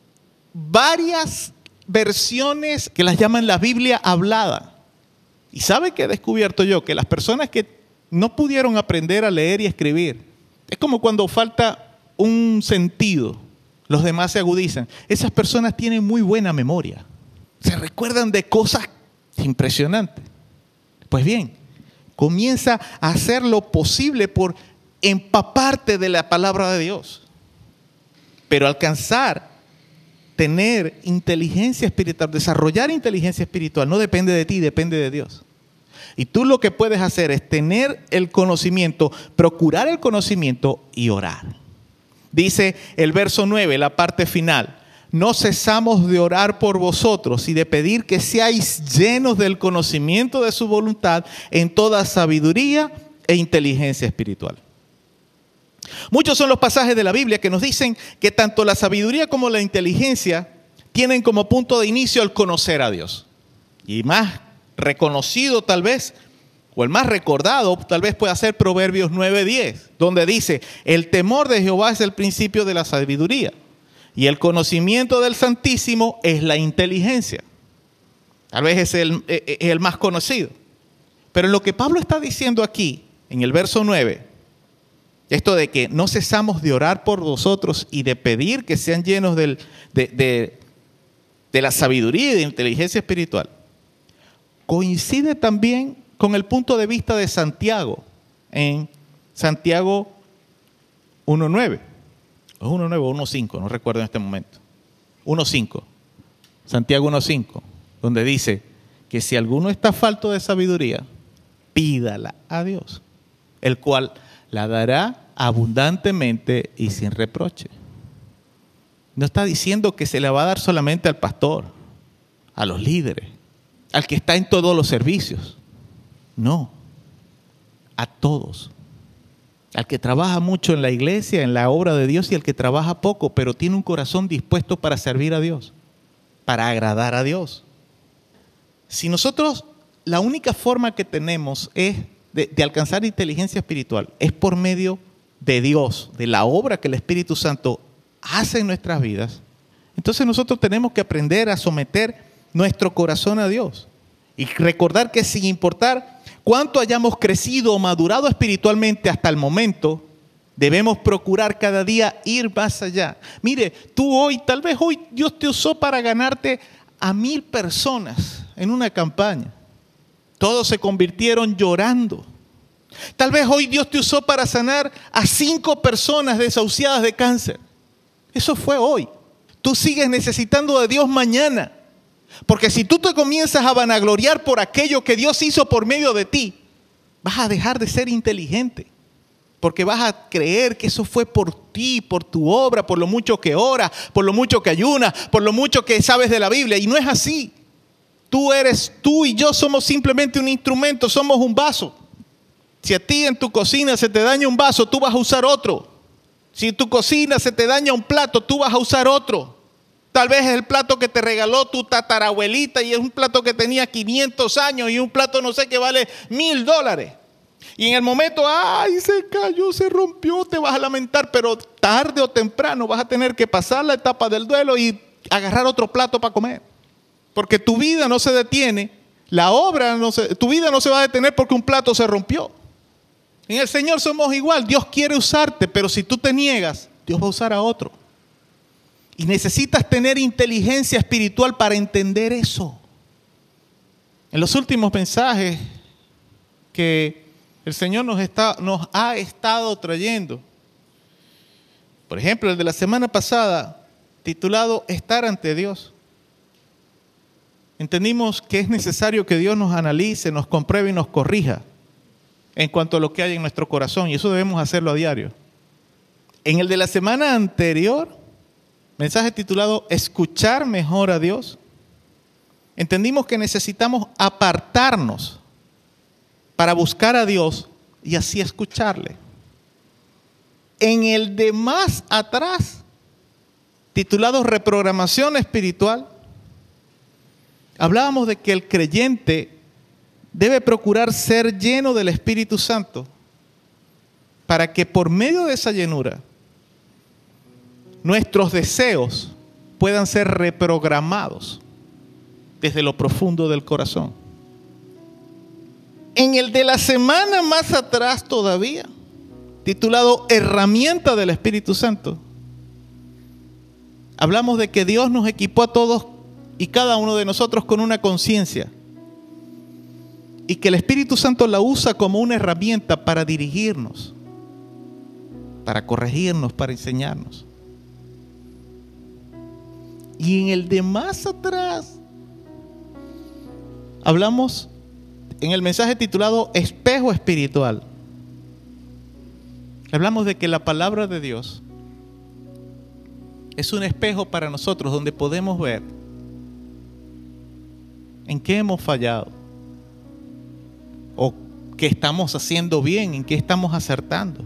varias versiones que las llaman la Biblia hablada. ¿Y sabe qué he descubierto yo? Que las personas que no pudieron aprender a leer y escribir, es como cuando falta un sentido, los demás se agudizan. Esas personas tienen muy buena memoria. Se recuerdan de cosas impresionantes. Pues bien, comienza a hacer lo posible por empaparte de la palabra de Dios. Pero alcanzar, tener inteligencia espiritual, desarrollar inteligencia espiritual, no depende de ti, depende de Dios. Y tú lo que puedes hacer es tener el conocimiento, procurar el conocimiento y orar. Dice el verso nueve, la parte final: no cesamos de orar por vosotros y de pedir que seáis llenos del conocimiento de su voluntad en toda sabiduría e inteligencia espiritual. Muchos son los pasajes de la Biblia que nos dicen que tanto la sabiduría como la inteligencia tienen como punto de inicio el conocer a Dios. Y más reconocido tal vez, o el más recordado tal vez pueda ser Proverbios nueve diez, donde dice: el temor de Jehová es el principio de la sabiduría, y el conocimiento del Santísimo es la inteligencia. Tal vez es el, es el más conocido. Pero lo que Pablo está diciendo aquí, en el verso nueve, esto de que no cesamos de orar por vosotros y de pedir que sean llenos del, de, de, de la sabiduría y de inteligencia espiritual, coincide también con el punto de vista de Santiago, en Santiago uno nueve. ¿Es uno nueve o uno cinco? No recuerdo en este momento. uno cinco. Santiago uno cinco, donde dice que si alguno está falto de sabiduría, pídala a Dios, el cual la dará abundantemente y sin reproche. No está diciendo que se le va a dar solamente al pastor, a los líderes, al que está en todos los servicios. No, a todos. al que trabaja mucho en la iglesia, en la obra de Dios, y al que trabaja poco, pero tiene un corazón dispuesto para servir a Dios, para agradar a Dios. Si nosotros, la única forma que tenemos es de, de alcanzar inteligencia espiritual, es por medio de Dios, de la obra que el Espíritu Santo hace en nuestras vidas, entonces nosotros tenemos que aprender a someter nuestro corazón a Dios y recordar que sin importar cuánto hayamos crecido o madurado espiritualmente hasta el momento, debemos procurar cada día ir más allá. Mire, tú hoy, tal vez hoy Dios te usó para ganarte a mil personas en una campaña. Todos se convirtieron llorando. Tal vez hoy Dios te usó para sanar a cinco personas desahuciadas de cáncer. Eso fue hoy. Tú sigues necesitando de Dios mañana. Porque si tú te comienzas a vanagloriar por aquello que Dios hizo por medio de ti, vas a dejar de ser inteligente. Porque vas a creer que eso fue por ti, por tu obra, por lo mucho que oras, por lo mucho que ayunas, por lo mucho que sabes de la Biblia. Y no es así. Tú eres, tú y yo somos simplemente un instrumento, somos un vaso. Si a ti en tu cocina se te daña un vaso, tú vas a usar otro. Si en tu cocina se te daña un plato, tú vas a usar otro. Tal vez es el plato que te regaló tu tatarabuelita y es un plato que tenía quinientos años y un plato no sé que vale mil dólares. Y en el momento, ay, se cayó, se rompió, te vas a lamentar, pero tarde o temprano vas a tener que pasar la etapa del duelo y agarrar otro plato para comer. Porque tu vida no se detiene, la obra, no se, tu vida no se va a detener porque un plato se rompió. En el Señor somos igual, Dios quiere usarte, pero si tú te niegas, Dios va a usar a otro. Y necesitas tener inteligencia espiritual para entender eso. En los últimos mensajes que el Señor nos, está, nos ha estado trayendo, por ejemplo, el de la semana pasada, titulado Estar ante Dios, entendimos que es necesario que Dios nos analice, nos compruebe y nos corrija en cuanto a lo que hay en nuestro corazón, y eso debemos hacerlo a diario. En el de la semana anterior, mensaje titulado Escuchar mejor a Dios, entendimos que necesitamos apartarnos para buscar a Dios y así escucharle. En el de más atrás, titulado Reprogramación Espiritual, hablábamos de que el creyente debe procurar ser lleno del Espíritu Santo para que por medio de esa llenura nuestros deseos puedan ser reprogramados desde lo profundo del corazón. En el de la semana más atrás todavía, titulado Herramienta del Espíritu Santo, hablamos de que Dios nos equipó a todos y cada uno de nosotros con una conciencia y que el Espíritu Santo la usa como una herramienta para dirigirnos, para corregirnos, para enseñarnos. Y en el de más atrás, hablamos en el mensaje titulado Espejo Espiritual. Hablamos de que la palabra de Dios es un espejo para nosotros donde podemos ver en qué hemos fallado o qué estamos haciendo bien, en qué estamos acertando.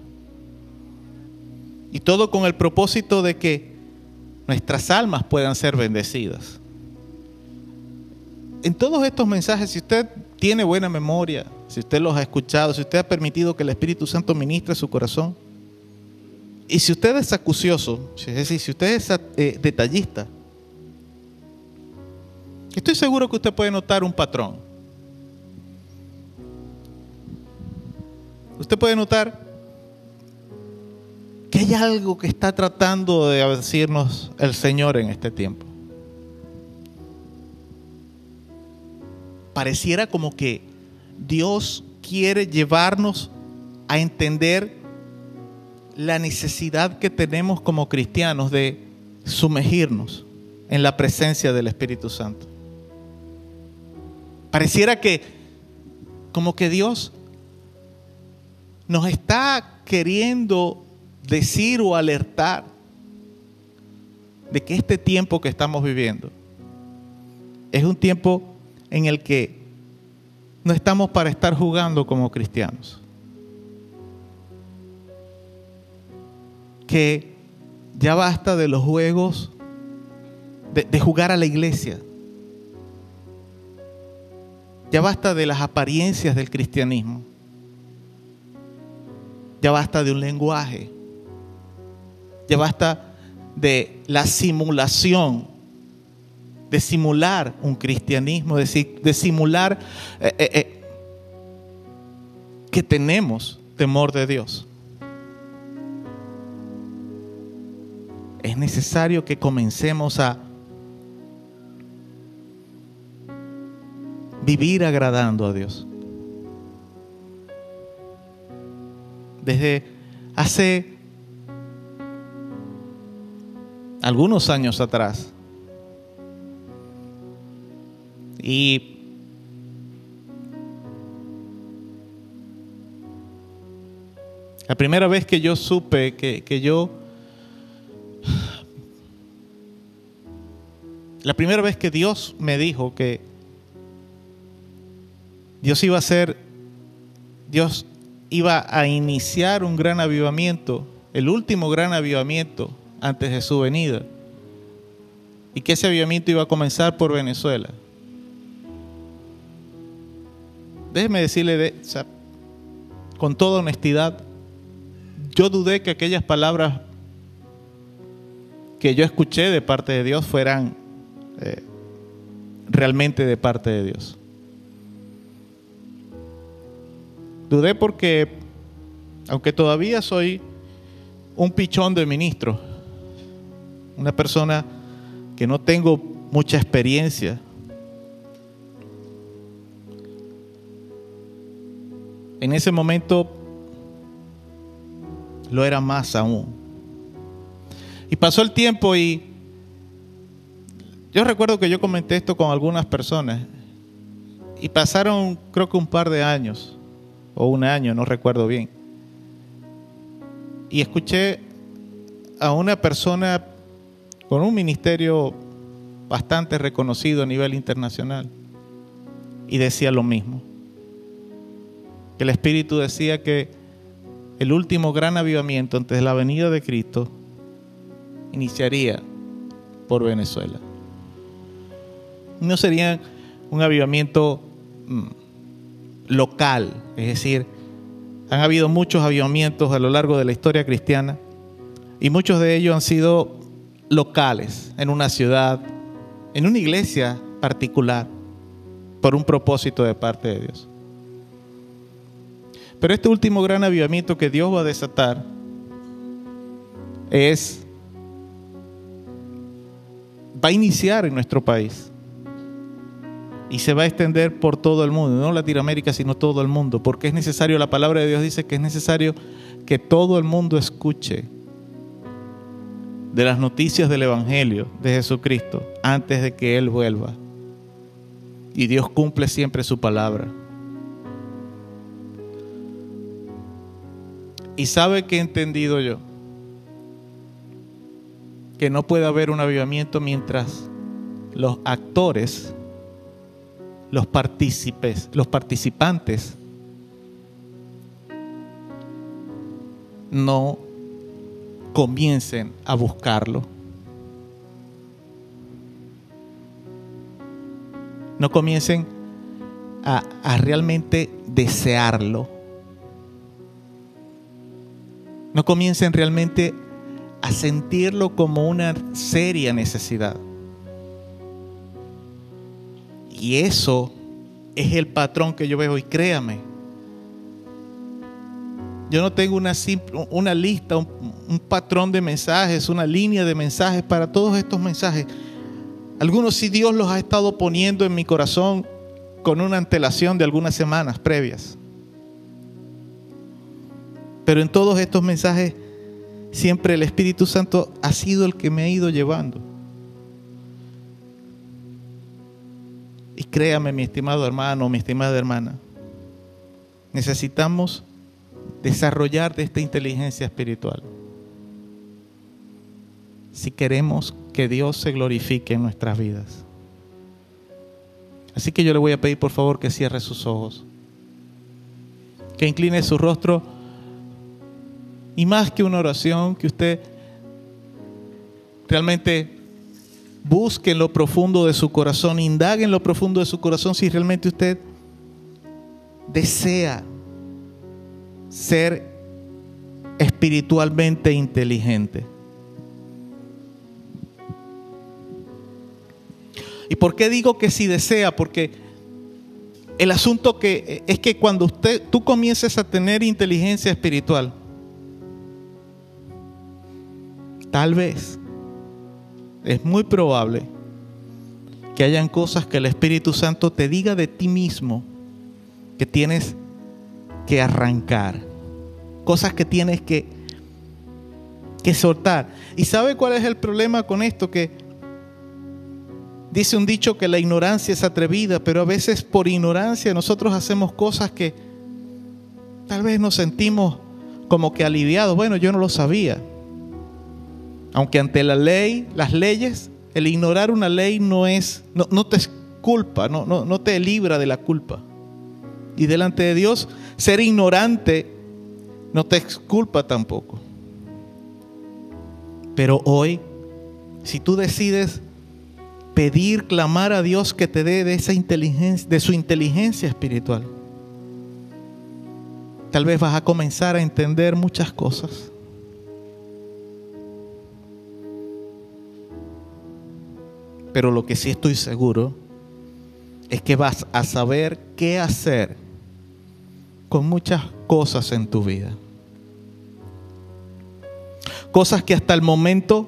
Y todo con el propósito de que nuestras almas puedan ser bendecidas. En todos estos mensajes, si usted tiene buena memoria, si usted los ha escuchado, si usted ha permitido que el Espíritu Santo ministre su corazón, y si usted es acucioso, es decir, si usted es eh, detallista, estoy seguro que usted puede notar un patrón. Usted puede notar que hay algo que está tratando de decirnos el Señor en este tiempo. Pareciera como que Dios quiere llevarnos a entender la necesidad que tenemos como cristianos de sumergirnos en la presencia del Espíritu Santo. Pareciera que como que Dios nos está queriendo decir o alertar de que este tiempo que estamos viviendo es un tiempo en el que no estamos para estar jugando como cristianos. que ya basta de los juegos, de, de jugar a la iglesia. Ya basta de las apariencias del cristianismo. Ya basta de un lenguaje. Ya basta de la simulación, de simular un cristianismo, de, de simular eh, eh, eh, que tenemos temor de Dios. Es necesario que comencemos a vivir agradando a Dios. Desde hace algunos años atrás, y la primera vez que yo supe que, que yo la primera vez que Dios me dijo que Dios iba a hacer, Dios iba a iniciar un gran avivamiento, el último gran avivamiento antes de su venida, y que ese avivamiento iba a comenzar por Venezuela. Déjeme decirle, de, o sea, con toda honestidad, yo dudé que aquellas palabras que yo escuché de parte de Dios fueran eh, realmente de parte de Dios. Dudé porque, aunque todavía soy un pichón de ministro, una persona que no tengo mucha experiencia, en ese momento lo era más aún. Y pasó el tiempo y yo recuerdo que yo comenté esto con algunas personas y pasaron creo que un par de años o un año, no recuerdo bien, y escuché a una persona con un ministerio bastante reconocido a nivel internacional y decía lo mismo, que el Espíritu decía que el último gran avivamiento antes de la venida de Cristo iniciaría por Venezuela. No sería un avivamiento mmm, local, es decir, han habido muchos avivamientos a lo largo de la historia cristiana y muchos de ellos han sido locales, en una ciudad, en una iglesia particular, por un propósito de parte de Dios. Pero este último gran avivamiento que Dios va a desatar es, va a iniciar en nuestro país y se va a extender por todo el mundo, no Latinoamérica, sino todo el mundo, porque es necesario, la palabra de Dios dice que es necesario que todo el mundo escuche de las noticias del Evangelio de Jesucristo antes de que Él vuelva. Y Dios cumple siempre su palabra. Y sabe que he entendido yo que no puede haber un avivamiento mientras los actores, los partícipes, los participantes no comiencen a buscarlo. No comiencen a, a realmente desearlo. No comiencen realmente a sentirlo como una seria necesidad. Y eso es el patrón que yo veo. Y créame, yo no tengo una, simple, una lista, un, un patrón de mensajes, una línea de mensajes para todos estos mensajes. Algunos sí Dios los ha estado poniendo en mi corazón con una antelación de algunas semanas previas. Pero en todos estos mensajes siempre el Espíritu Santo ha sido el que me ha ido llevando. Y créame, mi estimado hermano, mi estimada hermana, necesitamos desarrollar de esta inteligencia espiritual si queremos que Dios se glorifique en nuestras vidas. Así que yo le voy a pedir por favor que cierre sus ojos, que incline su rostro Y más que una oración, que usted realmente busque en lo profundo de su corazón, indague en lo profundo de su corazón si realmente usted desea ser espiritualmente inteligente. ¿Y por qué digo que si desea? Porque el asunto que es que cuando usted, tú comiences a tener inteligencia espiritual, tal vez es muy probable que hayan cosas que el Espíritu Santo te diga de ti mismo que tienes que arrancar, cosas que tienes que, que soltar. ¿Y sabe cuál es el problema con esto? Que dice un dicho que la ignorancia es atrevida, pero a veces por ignorancia nosotros hacemos cosas que tal vez nos sentimos como que aliviados. Bueno, yo no lo sabía. Aunque ante la ley, las leyes, el ignorar una ley no es, no, no te culpa, no, no, no te libra de la culpa. Y delante de Dios, ser ignorante no te exculpa tampoco. Pero hoy, si tú decides pedir, clamar a Dios que te dé de esa inteligencia, de su inteligencia espiritual, tal vez vas a comenzar a entender muchas cosas. Pero lo que sí estoy seguro es que vas a saber qué hacer con muchas cosas en tu vida. Cosas que hasta el momento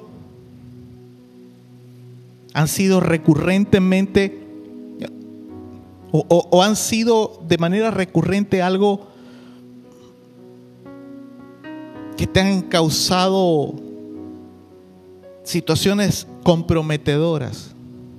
han sido recurrentemente o, o, o han sido de manera recurrente algo que te han causado situaciones comprometedoras.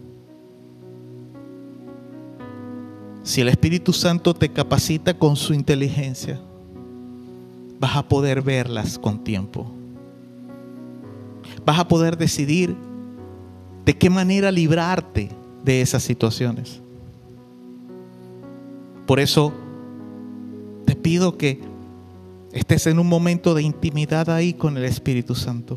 Si el Espíritu Santo te capacita con su inteligencia, vas a poder verlas con tiempo. Vas a poder decidir de qué manera librarte de esas situaciones. Por eso te pido que estés en un momento de intimidad ahí con el Espíritu Santo.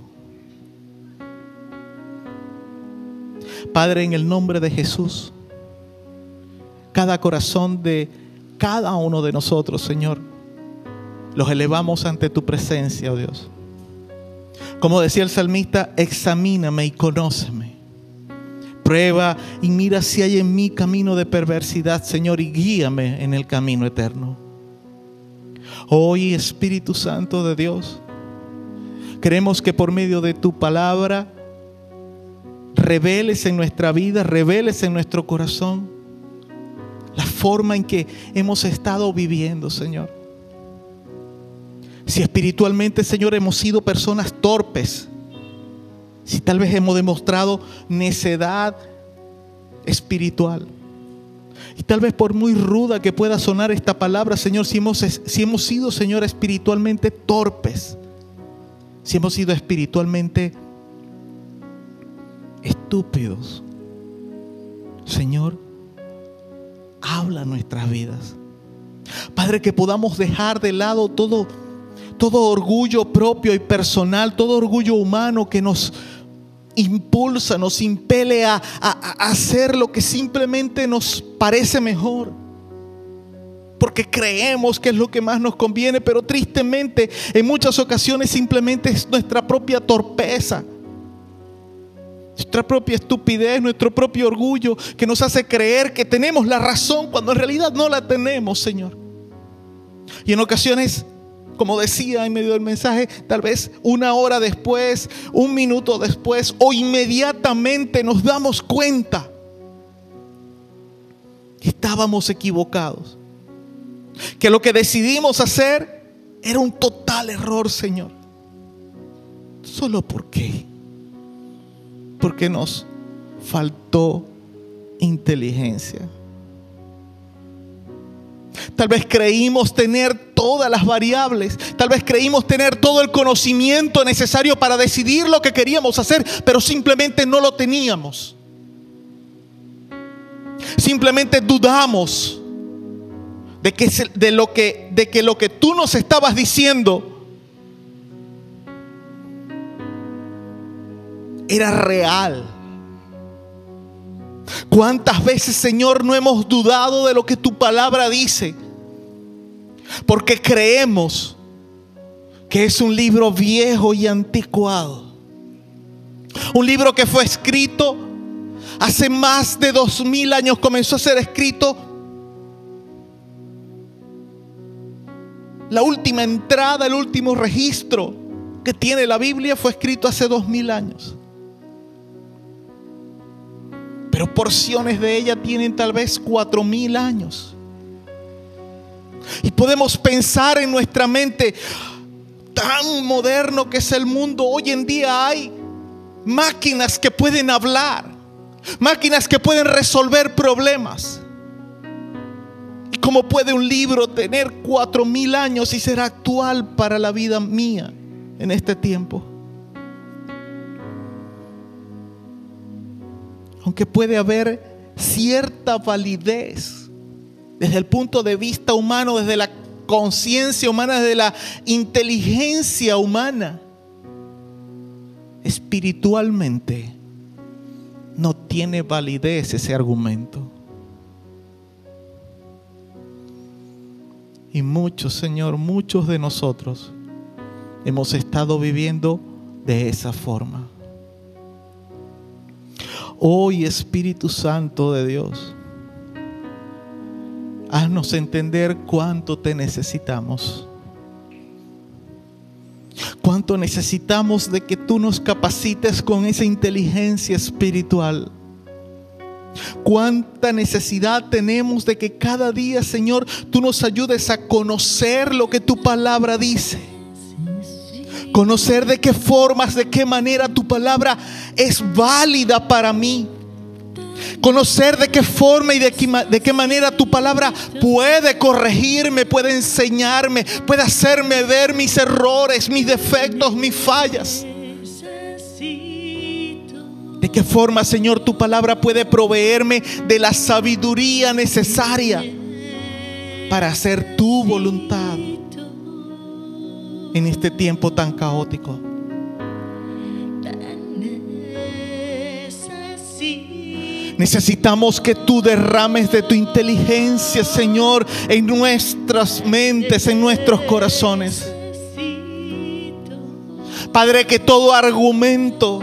Padre, en el nombre de Jesús, cada corazón de cada uno de nosotros, Señor, los elevamos ante tu presencia, oh Dios. Como decía el salmista, examíname y conóceme. Prueba y mira si hay en mí camino de perversidad, Señor, y guíame en el camino eterno. Hoy, Espíritu Santo de Dios, queremos que por medio de tu palabra reveles en nuestra vida, reveles en nuestro corazón la forma en que hemos estado viviendo, Señor. Si espiritualmente, Señor, hemos sido personas torpes, si tal vez hemos demostrado necedad espiritual, y tal vez por muy ruda que pueda sonar esta palabra, Señor, si hemos, si hemos sido, Señor, espiritualmente torpes, si hemos sido espiritualmente estúpidos, Señor, habla nuestras vidas. Padre, que podamos dejar de lado todo, todo orgullo propio y personal, todo orgullo humano que nos impulsa, nos impele a, a, a hacer lo que simplemente nos parece mejor, porque creemos que es lo que más nos conviene, pero tristemente en muchas ocasiones simplemente es nuestra propia torpeza, nuestra propia estupidez, nuestro propio orgullo que nos hace creer que tenemos la razón cuando en realidad no la tenemos, Señor. Y en ocasiones, como decía en medio del mensaje, tal vez una hora después, un minuto después o inmediatamente nos damos cuenta que estábamos equivocados, que lo que decidimos hacer era un total error, Señor. ¿Solo por qué? Porque nos faltó inteligencia. Tal vez creímos tener todas las variables, tal vez creímos tener todo el conocimiento necesario para decidir lo que queríamos hacer, pero simplemente no lo teníamos. Simplemente dudamos de que, de lo que, de que lo que tú nos estabas diciendo era real. ¿Cuántas veces, Señor, no hemos dudado de lo que tu palabra dice? Porque creemos que es un libro viejo y anticuado. Un libro que fue escrito hace más de dos mil años. Comenzó a ser escrito. La última entrada, el último registro que tiene la Biblia fue escrito hace dos mil años. Pero porciones de ella tienen tal vez cuatro mil años. Y podemos pensar en nuestra mente, tan moderno que es el mundo. Hoy en día hay máquinas que pueden hablar, máquinas que pueden resolver problemas. ¿Y cómo puede un libro tener cuatro mil años y ser actual para la vida mía en este tiempo? Aunque puede haber cierta validez desde el punto de vista humano, desde la conciencia humana, desde la inteligencia humana, espiritualmente no tiene validez ese argumento. Y muchos, Señor, muchos de nosotros hemos estado viviendo de esa forma. Hoy, Espíritu Santo de Dios, haznos entender cuánto te necesitamos. Cuánto necesitamos de que tú nos capacites con esa inteligencia espiritual. Cuánta necesidad tenemos de que cada día, Señor, tú nos ayudes a conocer lo que tu palabra dice. Conocer de qué formas, de qué manera tu palabra es válida para mí. Conocer de qué forma y de qué, de qué manera tu palabra puede corregirme, puede enseñarme, puede hacerme ver mis errores, mis defectos, mis fallas. De qué forma, Señor, tu palabra puede proveerme de la sabiduría necesaria para hacer tu voluntad en este tiempo tan caótico. Necesitamos que tú derrames de tu inteligencia, Señor, en nuestras mentes, en nuestros corazones. Padre, que todo argumento,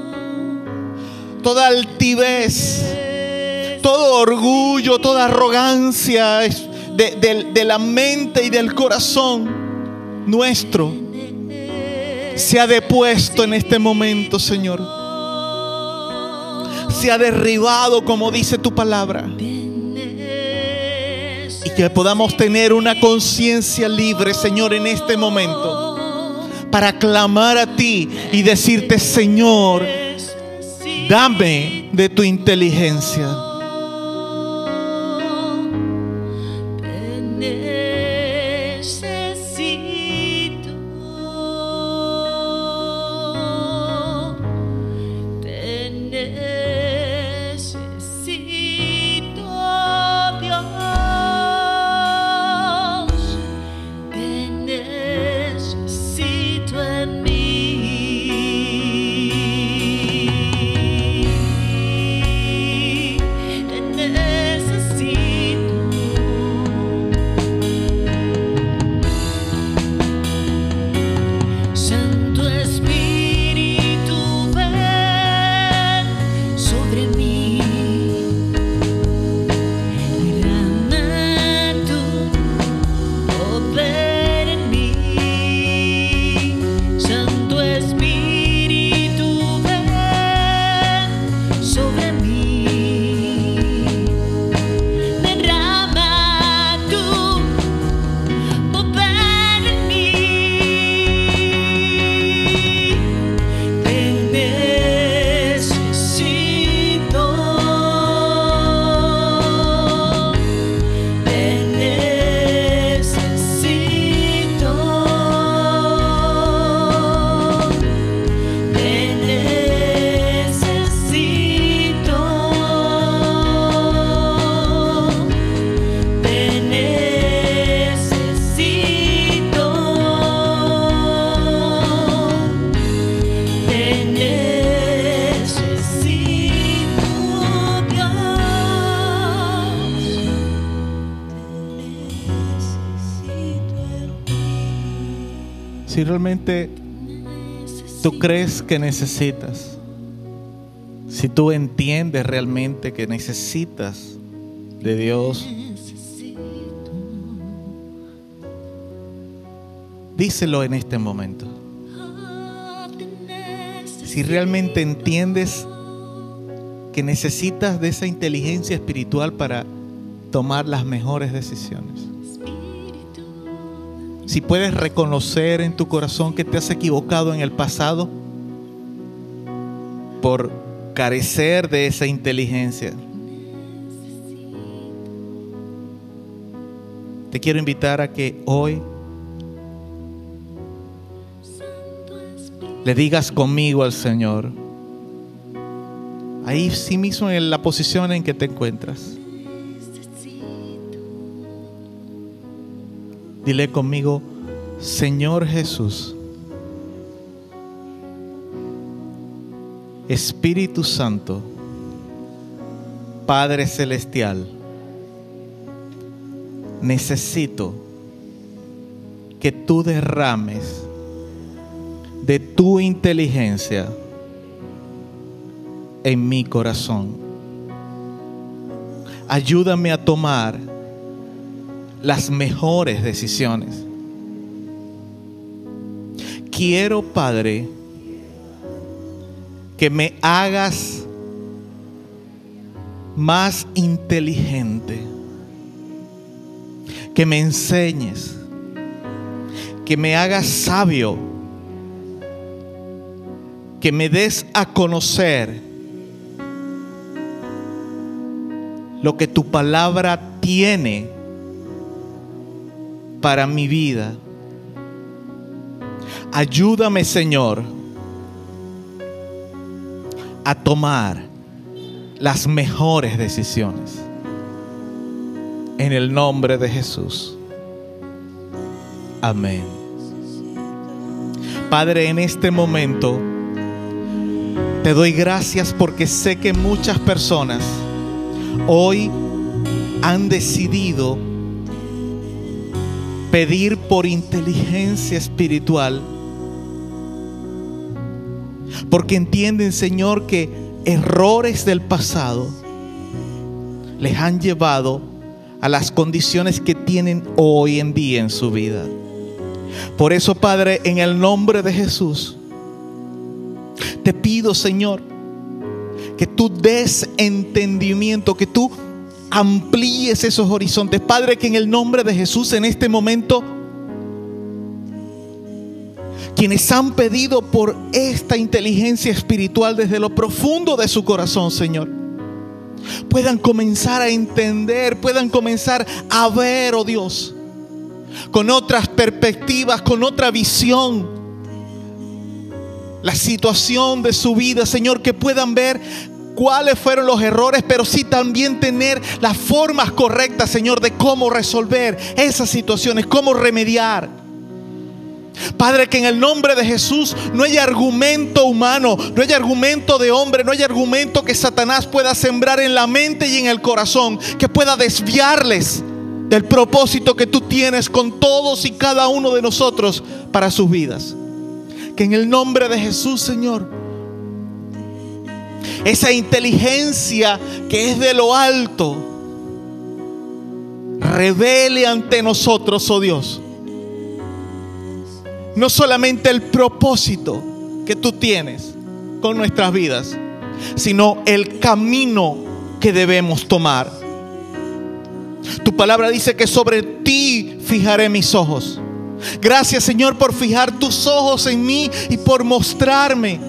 toda altivez, todo orgullo, toda arrogancia de, de, de la mente y del corazón nuestro se ha depuesto en este momento, Señor. Se ha derribado, como dice tu palabra, y que podamos tener una conciencia libre, Señor, en este momento, para clamar a ti y decirte: Señor, dame de tu inteligencia. Si realmente tú crees que necesitas, si tú entiendes realmente que necesitas de Dios, díselo en este momento. Si realmente entiendes que necesitas de esa inteligencia espiritual para tomar las mejores decisiones. Si puedes reconocer en tu corazón que te has equivocado en el pasado por carecer de esa inteligencia, te quiero invitar a que hoy le digas conmigo al Señor, ahí sí mismo en la posición en que te encuentras. Dile conmigo: Señor Jesús, Espíritu Santo, Padre Celestial, necesito que tú derrames de tu inteligencia en mi corazón. Ayúdame a tomar las mejores decisiones. Quiero, Padre, que me hagas más inteligente, que me enseñes, que me hagas sabio, que me des a conocer lo que tu palabra tiene para mi vida. Ayúdame, Señor, a tomar las mejores decisiones. En el nombre de Jesús. Amén. Padre, en este momento te doy gracias porque sé que muchas personas hoy han decidido pedir por inteligencia espiritual, porque entienden, Señor, que errores del pasado les han llevado a las condiciones que tienen hoy en día en su vida. Por eso, Padre, en el nombre de Jesús, te pido, Señor, que tú des entendimiento, que tú amplíes esos horizontes. Padre, que en el nombre de Jesús en este momento, quienes han pedido por esta inteligencia espiritual desde lo profundo de su corazón, Señor, puedan comenzar a entender, puedan comenzar a ver, oh Dios, con otras perspectivas, con otra visión, la situación de su vida, Señor, que puedan ver cuáles fueron los errores, pero sí también tener las formas correctas, Señor, de cómo resolver esas situaciones, cómo remediar. Padre, que en el nombre de Jesús no haya argumento humano, no haya argumento de hombre, no haya argumento que Satanás pueda sembrar en la mente y en el corazón, que pueda desviarles del propósito que tú tienes con todos y cada uno de nosotros para sus vidas. Que en el nombre de Jesús, Señor, esa inteligencia que es de lo alto revele ante nosotros, oh Dios, no solamente el propósito que tú tienes con nuestras vidas, sino el camino que debemos tomar. Tu palabra dice que sobre ti fijaré mis ojos. Gracias, Señor, por fijar tus ojos en mí y por mostrarme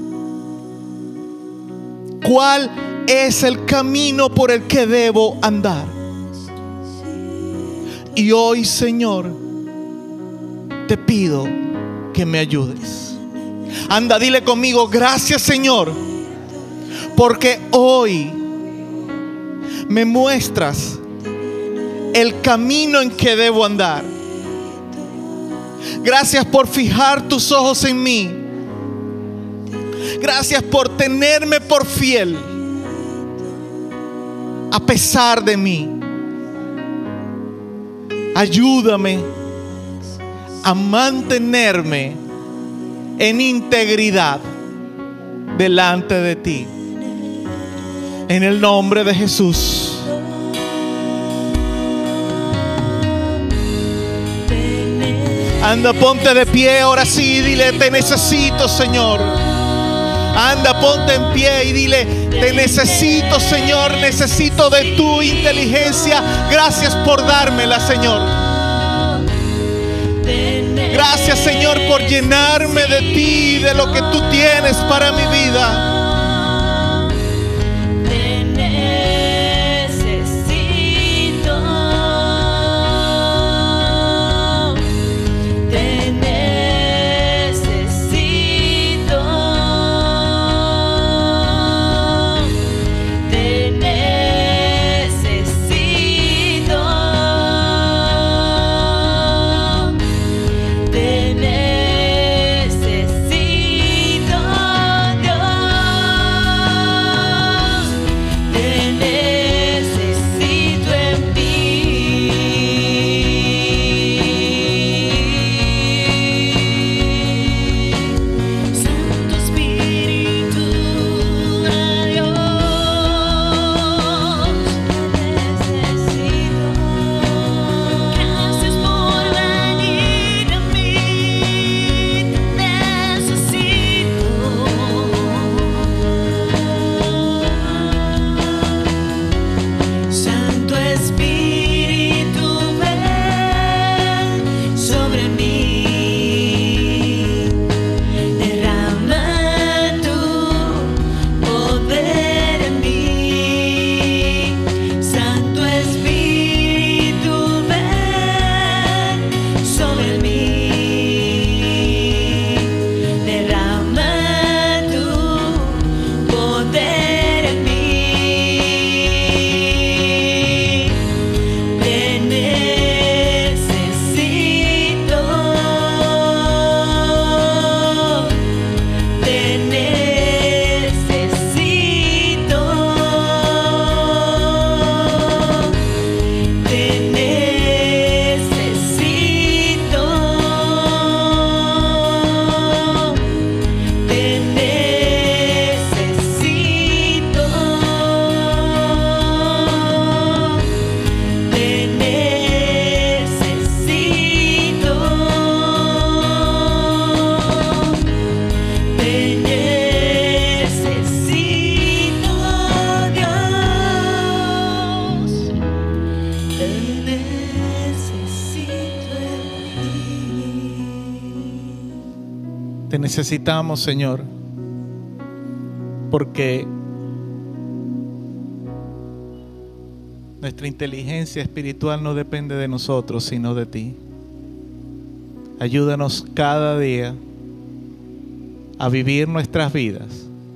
cuál es el camino por el que debo andar. Y hoy, Señor, te pido que me ayudes. Anda, dile conmigo: gracias, Señor, porque hoy me muestras el camino en que debo andar. Gracias por fijar tus ojos en mí. Gracias por tenerme por fiel a pesar de mí. Ayúdame a mantenerme en integridad delante de ti. En el nombre de Jesús. Anda, ponte de pie ahora sí y dile: te necesito, Señor. Anda, ponte en pie y dile: te necesito, Señor. Necesito de tu inteligencia. Gracias por dármela, Señor. Gracias, Señor, por llenarme de ti, de lo que tú tienes para mi vida. Te necesitamos, Señor, porque nuestra inteligencia espiritual no depende de nosotros, sino de ti. Ayúdanos cada día a vivir nuestras vidas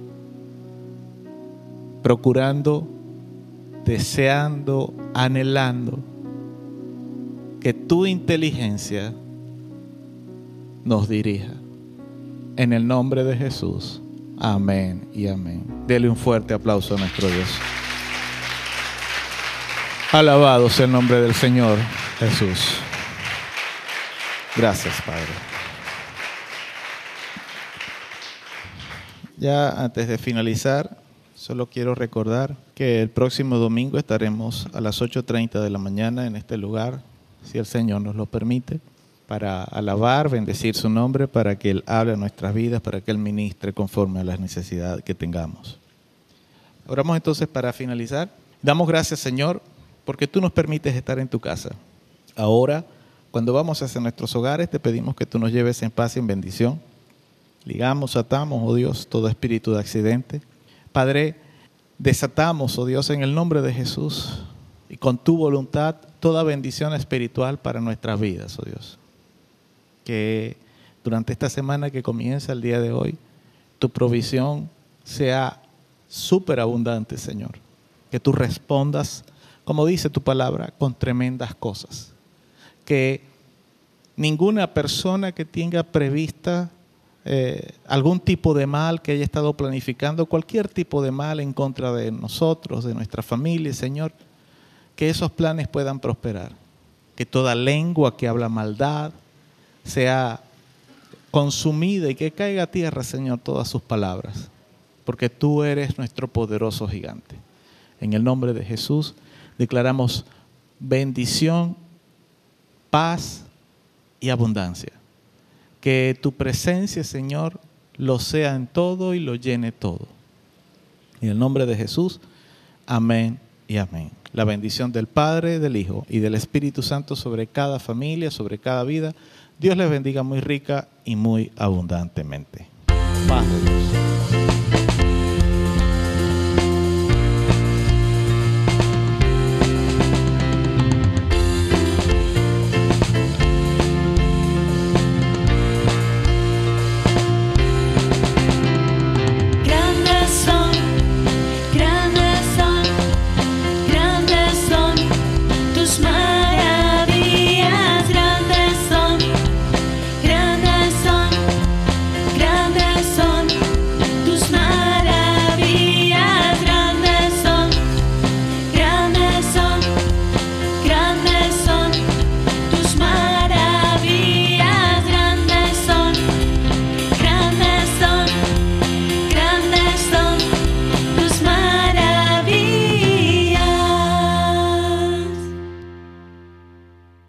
procurando, deseando, anhelando que tu inteligencia nos dirija. En el nombre de Jesús. Amén y amén. Dele un fuerte aplauso a nuestro Dios. Alabado sea el nombre del Señor Jesús. Gracias, Padre. Ya antes de finalizar, solo quiero recordar que el próximo domingo estaremos a las ocho treinta de la mañana en este lugar, si el Señor nos lo permite, para alabar, bendecir su nombre, para que Él hable a nuestras vidas, para que Él ministre conforme a las necesidades que tengamos. Oramos entonces para finalizar. Damos gracias, Señor, porque tú nos permites estar en tu casa. Ahora, cuando vamos hacia nuestros hogares, te pedimos que tú nos lleves en paz y en bendición. Ligamos, atamos, oh Dios, todo espíritu de accidente. Padre, desatamos, oh Dios, en el nombre de Jesús y con tu voluntad, toda bendición espiritual para nuestras vidas, oh Dios. Que durante esta semana que comienza el día de hoy, tu provisión sea súper abundante, Señor. Que tú respondas, como dice tu palabra, con tremendas cosas. Que ninguna persona que tenga prevista eh, algún tipo de mal, que haya estado planificando cualquier tipo de mal en contra de nosotros, de nuestra familia, Señor, que esos planes puedan prosperar. Que toda lengua que habla maldad sea consumida y que caiga a tierra, Señor, todas sus palabras, porque tú eres nuestro poderoso gigante. En el nombre de Jesús declaramos bendición, paz y abundancia. Que tu presencia, Señor, lo sea en todo y lo llene todo. En el nombre de Jesús, amén y amén. La bendición del Padre, del Hijo y del Espíritu Santo sobre cada familia, sobre cada vida. Dios les bendiga muy rica y muy abundantemente. Paz de Dios.